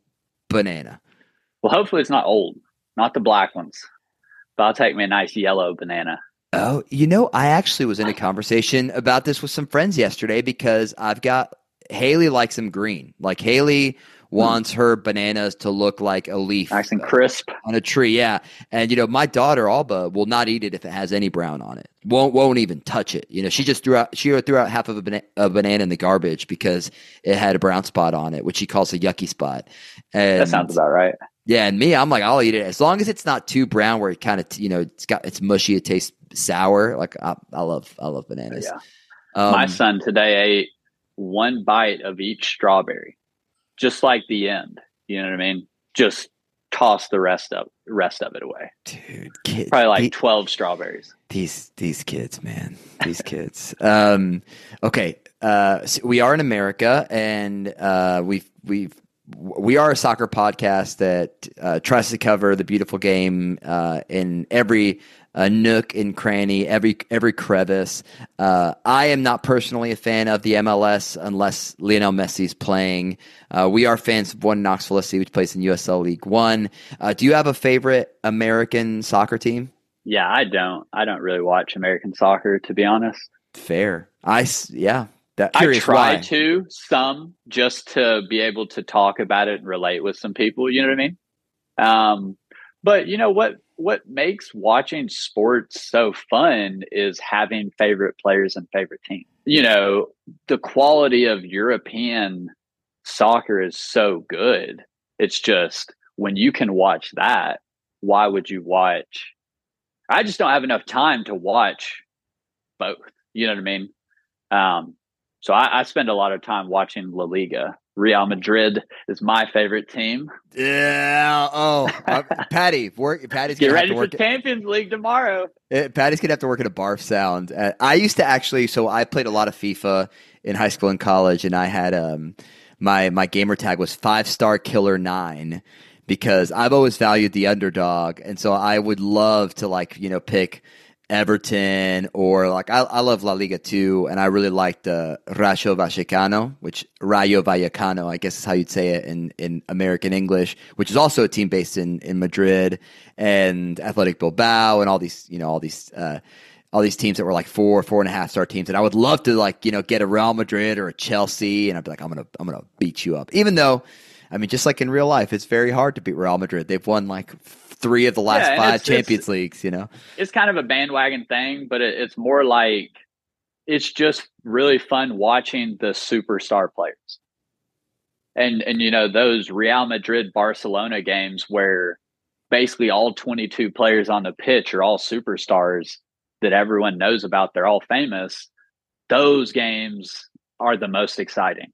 banana. Well, hopefully it's not old, not the black ones, but I'll take me a nice yellow banana. Oh, you know, I actually was in a conversation about this with some friends yesterday because I've got Haley likes them green. Like Haley wants her bananas to look like a leaf, nice and crisp on a tree. Yeah, and you know, my daughter Alba will not eat it if it has any brown on it. Won't won't even touch it. You know, she just threw out she threw out half of a, bana- a banana in the garbage because it had a brown spot on it, which she calls a yucky spot. And that sounds about right. Yeah, and me, I'm like, I'll eat it as long as it's not too brown where it kind of, you know, it's got it's mushy, it tastes sour. Like I, I love, I love bananas. Yeah. Um, My son today ate one bite of each strawberry, just like the end. You know what I mean? Just toss the rest of rest of it away. Dude, kids, probably like they, twelve strawberries. These these kids, man, these kids. Um, okay, uh, so we are in America, and uh, we've we've. We are a soccer podcast that uh, tries to cover the beautiful game uh, in every uh, nook and cranny, every every crevice. Uh, I am not personally a fan of the M L S unless Lionel Messi's playing. Uh, we are fans of one Knoxville S C, which plays in U S L League One. Uh, do you have a favorite American soccer team? Yeah, I don't. I don't really watch American soccer, to be honest. Fair. I yeah. That, I try why. to some just to be able to talk about it and relate with some people. You know what I mean? Um, but you know what? What makes watching sports so fun is having favorite players and favorite teams. You know, the quality of European soccer is so good. It's just when you can watch that, why would you watch? I just don't have enough time to watch both. You know what I mean? Um, So I, I spend a lot of time watching La Liga. Real Madrid is my favorite team. Yeah. Oh, uh, Patty, work. Patty's get gonna ready have to work for Champions League tomorrow. Uh, Patty's gonna have to work at a barf sound. Uh, I used to actually. So I played a lot of FIFA in high school and college, and I had um my my gamer tag was five star killer nine because I've always valued the underdog, and so I would love to like you know pick Everton or like I, I love La Liga too, and I really liked uh, Rayo Vallecano, which Rayo Vallecano, I guess is how you'd say it in, in American English, which is also a team based in, in Madrid, and Athletic Bilbao, and all these you know all these uh, all these teams that were like four four and a half star teams, and I would love to like you know get a Real Madrid or a Chelsea, and I'd be like I'm gonna I'm gonna beat you up, even though I mean just like in real life, it's very hard to beat Real Madrid. They've won like three of the last yeah, five it's, Champions it's, Leagues, you know? It's kind of a bandwagon thing, but it, it's more like it's just really fun watching the superstar players. And, and you know, those Real Madrid Barcelona games where basically all twenty-two players on the pitch are all superstars that everyone knows about. They're all famous. Those games are the most exciting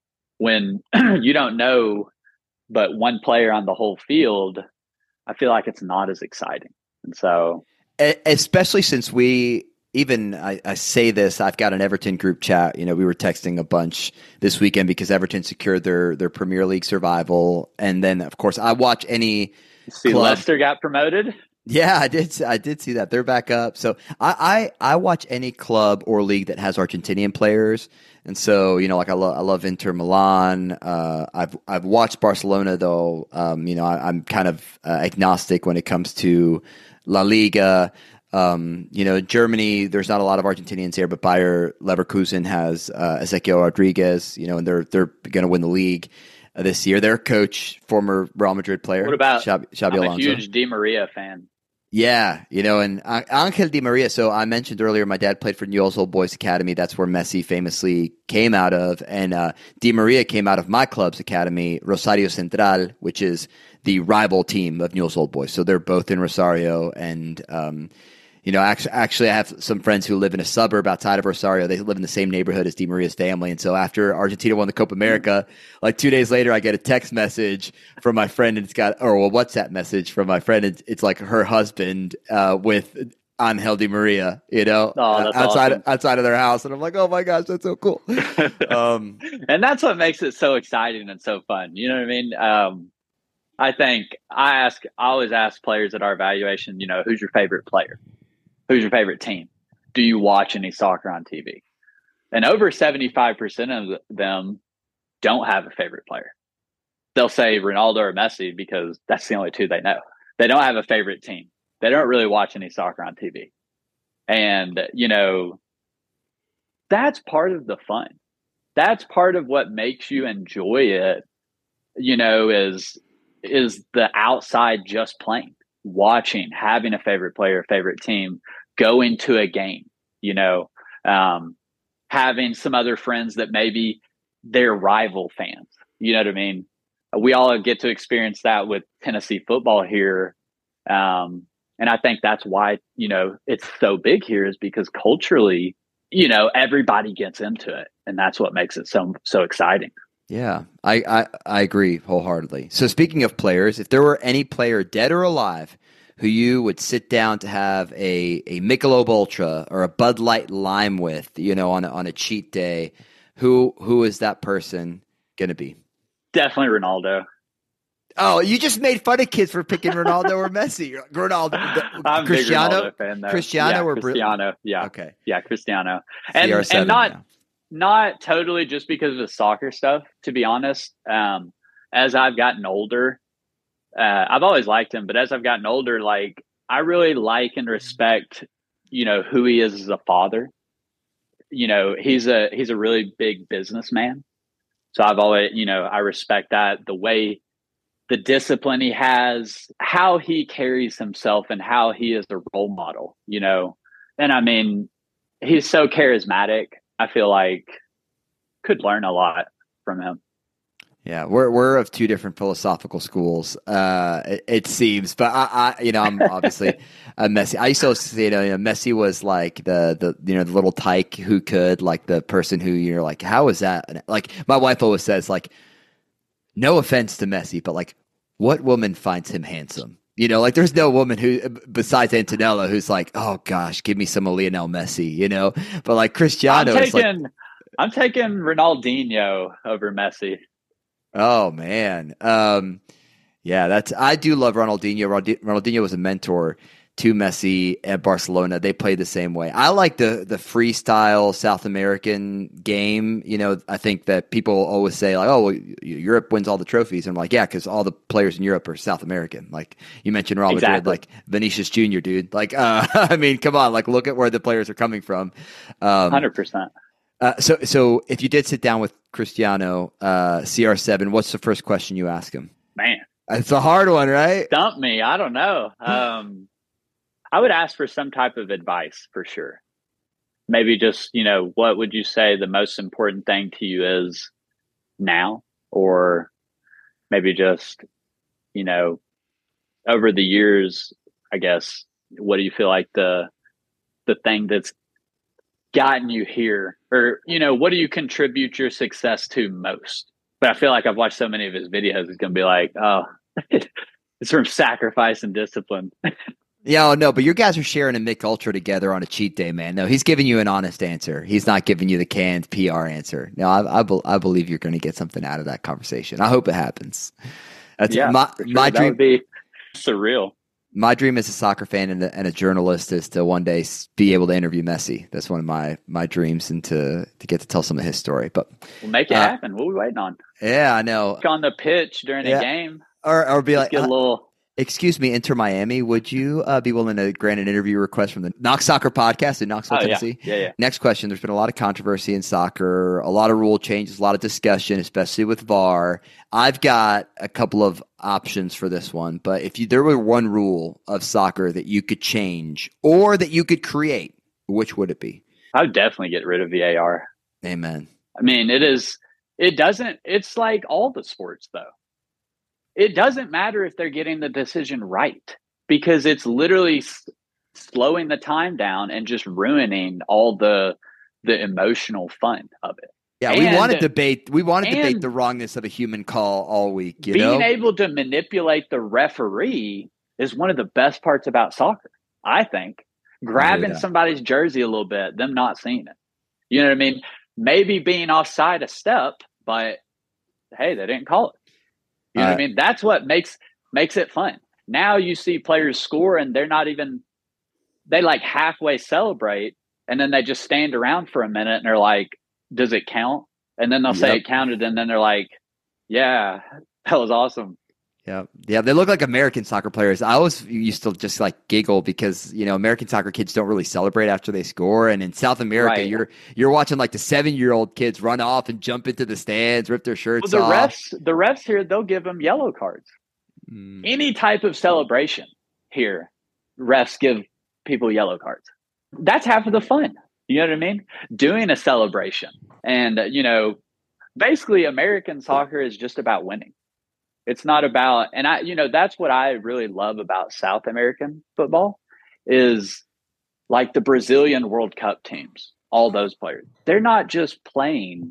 when you don't know, but one player on the whole field, I feel like it's not as exciting. And so, especially since we even, I, I say this, I've got an Everton group chat. You know, we were texting a bunch this weekend because Everton secured their, their Premier League survival. And then of course I watch any see club. Leicester got promoted. Yeah, I did. I did see that. They're back up. So I, I, I watch any club or league that has Argentinian players. And so, you know, like I love, I love Inter Milan. Uh, I've, I've watched Barcelona though. Um, you know, I, I'm kind of uh, agnostic when it comes to La Liga. Um, you know, Germany, there's not a lot of Argentinians here, but Bayer Leverkusen has uh, Ezequiel Rodriguez, you know, and they're, they're going to win the league uh, this year. Their coach, former Real Madrid player. What about, Xabi, Xabi I'm Alonso. a huge Di Maria fan. Yeah, you know, and Angel Di Maria. So I mentioned earlier, my dad played for Newell's Old Boys Academy. That's where Messi famously came out of. And uh, Di Maria came out of my club's academy, Rosario Central, which is the rival team of Newell's Old Boys. So they're both in Rosario. And, um, you know, actually, actually, I have some friends who live in a suburb outside of Rosario. They live in the same neighborhood as Di Maria's family. And so after Argentina won the Copa America, like two days later, I get a text message from my friend, and it's got, or a WhatsApp message from my friend. It's, it's like her husband uh, with Angel Di Maria, you know, oh, that's outside awesome. outside of their house. And I'm like, oh my gosh, that's so cool. um, and that's what makes it so exciting and so fun. You know what I mean? Um, I think I ask, I always ask players at our evaluation, you know, who's your favorite player? Who's your favorite team? Do you watch any soccer on T V? And over seventy-five percent of them don't have a favorite player. they'll say Ronaldo or Messi because that's the only two they know. They don't have a favorite team. They don't really watch any soccer on T V. And, you know, that's part of the fun. That's part of what makes you enjoy it, you know, is is the outside just playing, watching, having a favorite player, favorite team, going to a game, you know, um, having some other friends that maybe they're rival fans. You know what I mean? We all get to experience that with Tennessee football here. Um, and I think that's why, you know, it's so big here is because culturally, you know, everybody gets into it. And that's what makes it so, so exciting. Yeah, I, I, I agree wholeheartedly. So speaking of players, if there were any player dead or alive who you would sit down to have a, a Michelob Ultra or a Bud Light Lime with, you know, on a, on a cheat day, who who is that person going to be? Definitely Ronaldo. Oh, you just made fun of kids for picking Ronaldo or Messi. Ronaldo, I'm Cristiano, a big Ronaldo fan, though. Cristiano yeah, or Cristiano? Br- yeah, okay, yeah, Cristiano, and C R seven, and not yeah. not totally just because of the soccer stuff. To be honest, um, as I've gotten older, uh, I've always liked him, but as I've gotten older, like I really like and respect, you know, who he is as a father. You know, he's a he's a really big businessman. So I've always, you know, I respect that, the way, the discipline he has, how he carries himself and how he is a role model, you know. And I mean, he's so charismatic. I feel like could learn a lot from him. Yeah, we're we're of two different philosophical schools, uh, it, it seems. But I, I, you know, I'm obviously a Messi. I used to say, you know, you know, Messi was like the the you know the little tyke who could, like the person who you're like, how is that? Like my wife always says, like, no offense to Messi, but like, what woman finds him handsome? You know, like there's no woman who besides Antonella who's like, oh gosh, give me some of Lionel Messi. You know, but like Cristiano, I'm is taking like, I'm taking Ronaldinho over Messi. oh man, um, yeah, that's I do love Ronaldinho. Ronaldinho was a mentor to Messi at Barcelona. They played the same way. I like the the freestyle South American game. You know, I think that people always say like, "Oh, well, Europe wins all the trophies," and I'm like, "Yeah, because all the players in Europe are South American." Like you mentioned, Real Madrid, Exactly. like Vinicius Junior, dude. Like, uh, I mean, come on, like look at where the players are coming from. Um, Hundred percent. Uh, so, so if you did sit down with Cristiano, uh, C R seven, what's the first question you ask him? Man, it's a hard one, right? Stump me. I don't know. Um, I would ask for some type of advice for sure. Maybe just, you know, what would you say the most important thing to you is now? Or maybe just, you know, over the years, I guess, what do you feel like the the thing that's gotten you here? Or, you know, what do you contribute your success to most? But I feel like I've watched so many of his videos, it's going to be like, oh, it's from sacrifice and discipline. Yeah, oh, no, but your guys are sharing a Mick Ultra together on a cheat day, man. No, he's giving you an honest answer. He's not giving you the canned P R answer. No, I, I, be, I believe you're going to get something out of that conversation. I hope it happens. That's yeah, my, sure. my That dream. would be surreal. My dream as a soccer fan and a, and a journalist is to one day be able to interview Messi. That's one of my, my dreams, and to, to get to tell some of his story. But we'll make it uh, happen. What are we waiting on? Yeah, I know. On the pitch during yeah. a game. Or, or be Just like, get a little... excuse me, Inter Miami, would you uh, be willing to grant an interview request from the Knox Soccer Podcast in Knoxville, oh, yeah. Tennessee? Yeah, yeah. Next question. There's been a lot of controversy in soccer, a lot of rule changes, a lot of discussion, especially with V A R. I've got a couple of options for this one, but if you, there were one rule of soccer that you could change or that you could create, which would it be? I would definitely get rid of V A R. Amen. I mean, it is, it doesn't, it's like all the sports though. It doesn't matter if they're getting the decision right, because it's literally s- slowing the time down and just ruining all the the emotional fun of it. Yeah, and, we want to debate. We want to debate and the wrongness of a human call all week. You being know, able to manipulate the referee is one of the best parts about soccer. I think grabbing that. somebody's jersey a little bit, them not seeing it. You know what I mean? Maybe being offside a step, but hey, they didn't call it. You know uh, what I mean? That's what makes makes it fun. Now you see players score and they're not even, they like halfway celebrate, and then they just stand around for a minute and they're like, does it count? And then they'll say yep. it counted, and then they're like, yeah, That was awesome. Yeah, yeah, they look like American soccer players. I always used to just like giggle because you know American soccer kids don't really celebrate after they score, and in South America, Right. you're you're watching like the seven year old kids run off and jump into the stands, rip their Well, shirts the off. refs, the refs here, they'll give them yellow cards. Mm. Any type of celebration here, refs give people yellow cards. That's half of the fun. You know what I mean? Doing a celebration. And, uh, you know, basically American soccer is just about winning. It's not about, and I, you know, that's what I really love about South American football is like the Brazilian World Cup teams, all those players. They're not just playing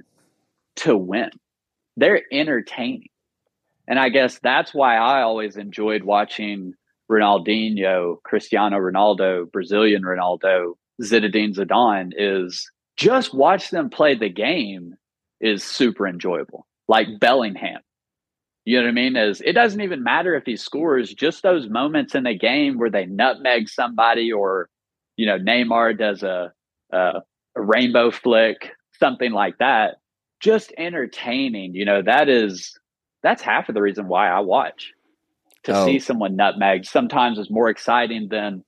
to win. They're entertaining. And I guess that's why I always enjoyed watching Ronaldinho, Cristiano Ronaldo, Brazilian Ronaldo, Zinedine Zidane is just watch them play the game is super enjoyable. Like Bellingham. You know what I mean? Is it doesn't even matter if he scores, just those moments in the game where they nutmeg somebody or, you know, Neymar does a, a, a rainbow flick, something like that. Just entertaining, you know, that is, that's half of the reason why I watch. To Oh. see someone nutmeg sometimes is more exciting than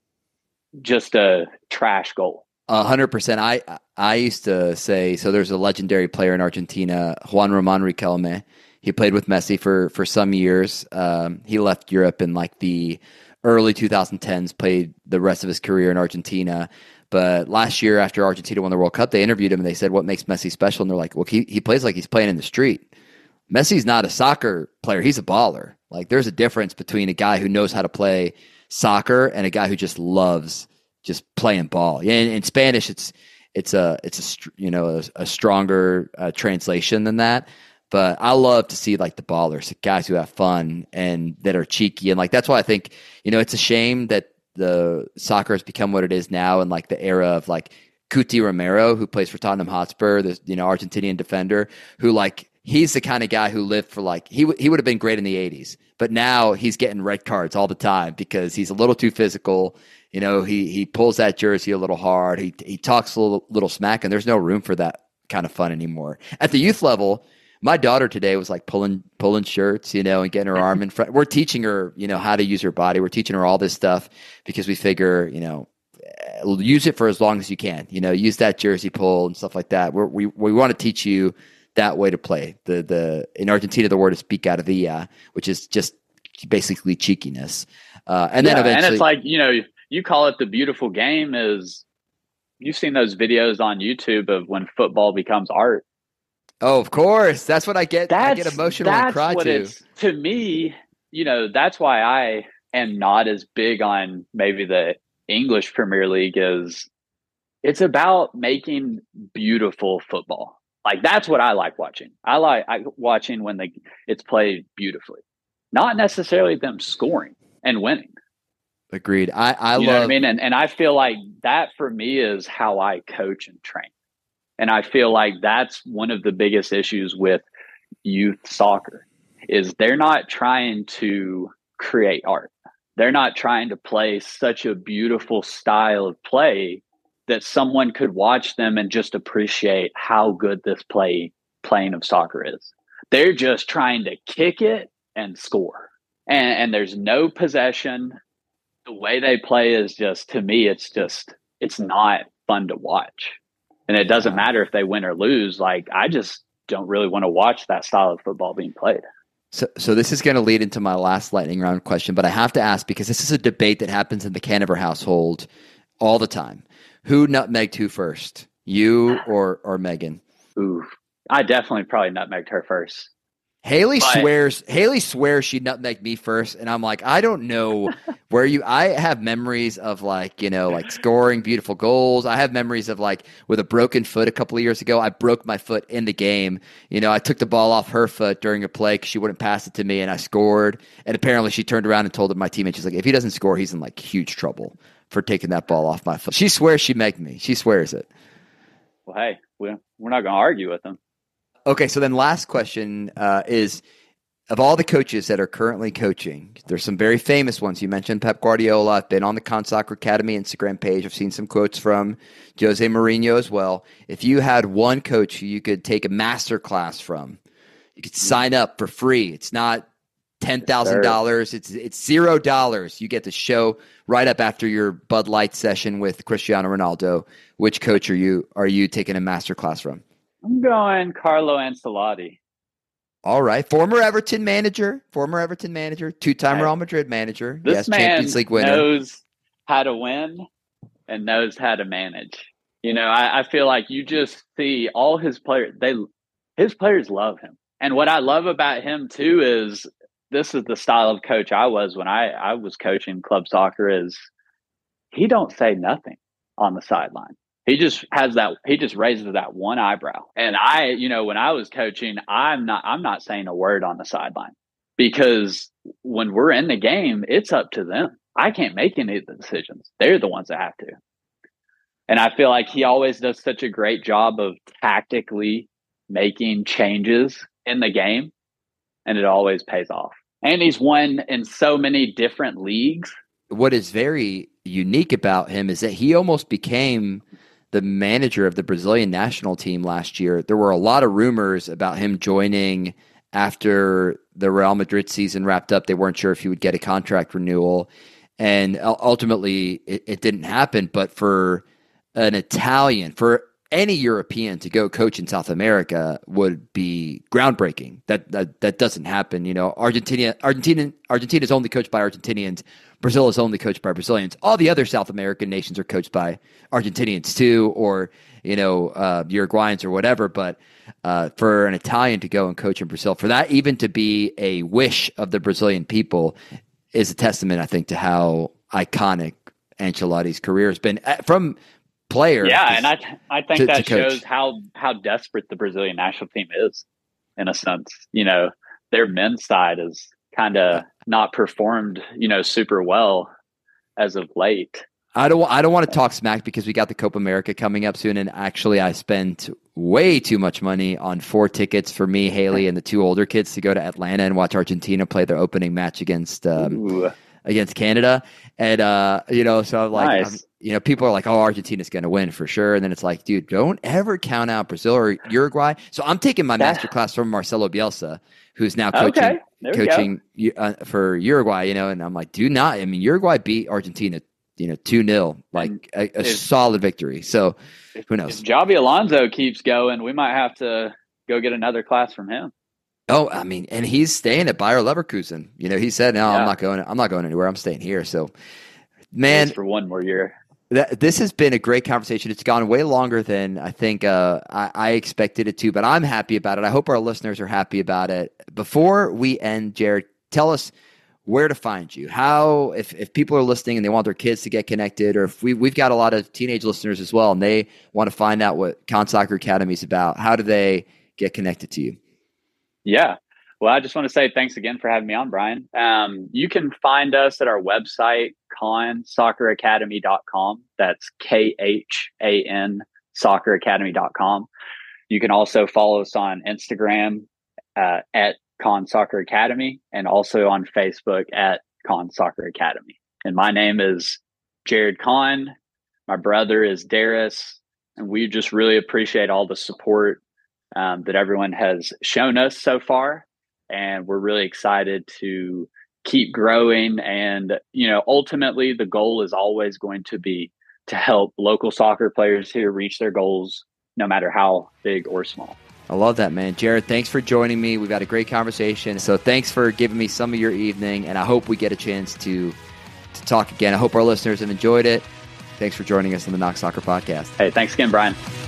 just a trash goal. A hundred percent. I I used to say so. There's a legendary player in Argentina, Juan Román Riquelme. He played with Messi for for some years. Um, he left Europe in like the early twenty tens. Played the rest of his career in Argentina. But last year, after Argentina won the World Cup, they interviewed him and they said, "What makes Messi special?" And they're like, "Well, he he plays like he's playing in the street. Messi's not a soccer player; he's a baller. Like there's a difference between a guy who knows how to play soccer and a guy who just loves." Just playing ball. Yeah, in, in Spanish, it's it's a it's a you know a, a stronger uh, translation than that. But I love to see like the ballers, the guys who have fun and that are cheeky, and like that's why I think you know it's a shame that the soccer has become what it is now, in like the era of like Cuti Romero, who plays for Tottenham Hotspur, the you know Argentinian defender, who like he's the kind of guy who lived for like he w- he would have been great in the eighties, but now he's getting red cards all the time because he's a little too physical. You know, he he pulls that jersey a little hard. He he talks a little, little smack, and there's no room for that kind of fun anymore. At the youth level, my daughter today was like pulling pulling shirts, you know, and getting her arm in front. We're teaching her, you know, how to use her body. We're teaching her all this stuff because we figure, you know, use it for as long as you can. You know, use that jersey pull and stuff like that. We're, we we want to teach you that way to play. The the in Argentina, the word is picardía, which is just basically cheekiness. Uh, and then yeah, eventually, and it's like you know. You call it the beautiful game is you've seen those videos on YouTube of when football becomes art. Oh, of course. That's what I get. That's, I get emotional that's and cry what to. It's, to me, you know, that's why I am not as big on maybe the English Premier League is it's about making beautiful football. Like that's what I like watching. I like I, watching when they, it's played beautifully, not necessarily them scoring and winning. Agreed. I, I you love. know what I mean? And, and I feel like that for me is how I coach and train. And I feel like that's one of the biggest issues with youth soccer is they're not trying to create art. They're not trying to play such a beautiful style of play that someone could watch them and just appreciate how good this play playing of soccer is. They're just trying to kick it and score. And, and there's no possession. The way they play is just, to me, it's just, it's not fun to watch. And it doesn't Yeah. matter if they win or lose. Like, I just don't really want to watch that style of football being played. So, so this is going to lead into my last lightning round question, but I have to ask because this is a debate that happens in the Canaver household all the time. Who nutmegged who first, you or or Megan? Ooh, I definitely probably nutmegged her first. Haley But- swears. Haley swears she nutmegged me first, and I'm like, I don't know where you. I have memories of like you know like scoring beautiful goals. I have memories of like with a broken foot a couple of years ago. I broke my foot in the game. You know, I took the ball off her foot during a play because she wouldn't pass it to me, and I scored. And apparently, she turned around and told my teammate, she's like, if he doesn't score, he's in like huge trouble for taking that ball off my foot. She swears she megged me. She swears it. Well, hey, we're, we're not going to argue with them. Okay, so then last question uh, is, of all the coaches that are currently coaching, there's some very famous ones. You mentioned Pep Guardiola. I've been on the Con Soccer Academy Instagram page. I've seen some quotes from Jose Mourinho as well. If you had one coach who you could take a master class from, you could sign up for free. It's not ten thousand dollars. It's it's zero dollars. You get the show right up after your Bud Light session with Cristiano Ronaldo. Which coach are you are you taking a master class from? I'm going Carlo Ancelotti. All right. Former Everton manager, former Everton manager, two-time Real Madrid manager. This yes, man Champions League winner. knows how to win and knows how to manage. You know, I, I feel like you just see all his players, they his players love him. And what I love about him too is this is the style of coach I was when I, I was coaching club soccer is he don't say nothing on the sideline. He just has that, he just raises that one eyebrow. And I, you know, when I was coaching, I'm not, I'm not saying a word on the sideline because when we're in the game, it's up to them. I can't make any of the decisions. They're the ones that have to. And I feel like he always does such a great job of tactically making changes in the game, and it always pays off. And he's won in so many different leagues. What is very unique about him is that he almost became the manager of the Brazilian national team last year. There were a lot of rumors about him joining after the Real Madrid season wrapped up. They weren't sure if he would get a contract renewal. And ultimately, it, it didn't happen. But for an Italian, for any European to go coach in South America would be groundbreaking. That that, that doesn't happen. You know, Argentina, Argentina, Argentina is only coached by Argentinians. Brazil is only coached by Brazilians. All the other South American nations are coached by Argentinians too, or you know, uh, Uruguayans or whatever. But uh, for an Italian to go and coach in Brazil, for that even to be a wish of the Brazilian people, is a testament, I think, to how iconic Ancelotti's career has been from player. Yeah, and I I think to, that to shows how how desperate the Brazilian national team is, in a sense. You know, their men's side is kind of not performed, you know, super well as of late. I don't I don't want to talk smack because we got the Copa America coming up soon, and actually I spent way too much money on four tickets for me, Haley, and the two older kids to go to Atlanta and watch Argentina play their opening match against um, against Canada. And uh, you know, so I'm like, nice. I'm, you know, people are like, "Oh, Argentina's going to win for sure," and then it's like, dude, don't ever count out Brazil or Uruguay. So I'm taking my master class from Marcelo Bielsa, who's now coaching okay. coaching uh, for Uruguay. You know, and I'm like, do not. I mean, Uruguay beat Argentina, you know, two nil, like a, a if, solid victory. So who knows? If Xabi Alonso keeps going, we might have to go get another class from him. Oh, I mean, and he's staying at Bayer Leverkusen. You know, he said, "No, yeah. I'm not going. I'm not going anywhere. I'm staying here." So, man, for one more year. That, this has been a great conversation. It's gone way longer than I think uh, I, I expected it to, but I'm happy about it. I hope our listeners are happy about it. Before we end, Jared, tell us where to find you. How, if, if people are listening and they want their kids to get connected, or if we, we've got a lot of teenage listeners as well, and they want to find out what Con Soccer Academy is about, how do they get connected to you? Yeah. Well, I just want to say thanks again for having me on, Brian. Um, you can find us at our website, con soccer academy dot com. That's K H A N soccer academy dot com. You can also follow us on Instagram uh, at Con Soccer Academy, and also on Facebook at Con Soccer Academy. And my name is Jared Con. My brother is Darius, and we just really appreciate all the support um, that everyone has shown us so far. And we're really excited to keep growing. And, you know, ultimately the goal is always going to be to help local soccer players here reach their goals, no matter how big or small. I love that, man. Jared, thanks for joining me. We've had a great conversation. So thanks for giving me some of your evening, and I hope we get a chance to to talk again. I hope our listeners have enjoyed it. Thanks for joining us on the Knox Soccer Podcast. Hey, thanks again, Brian.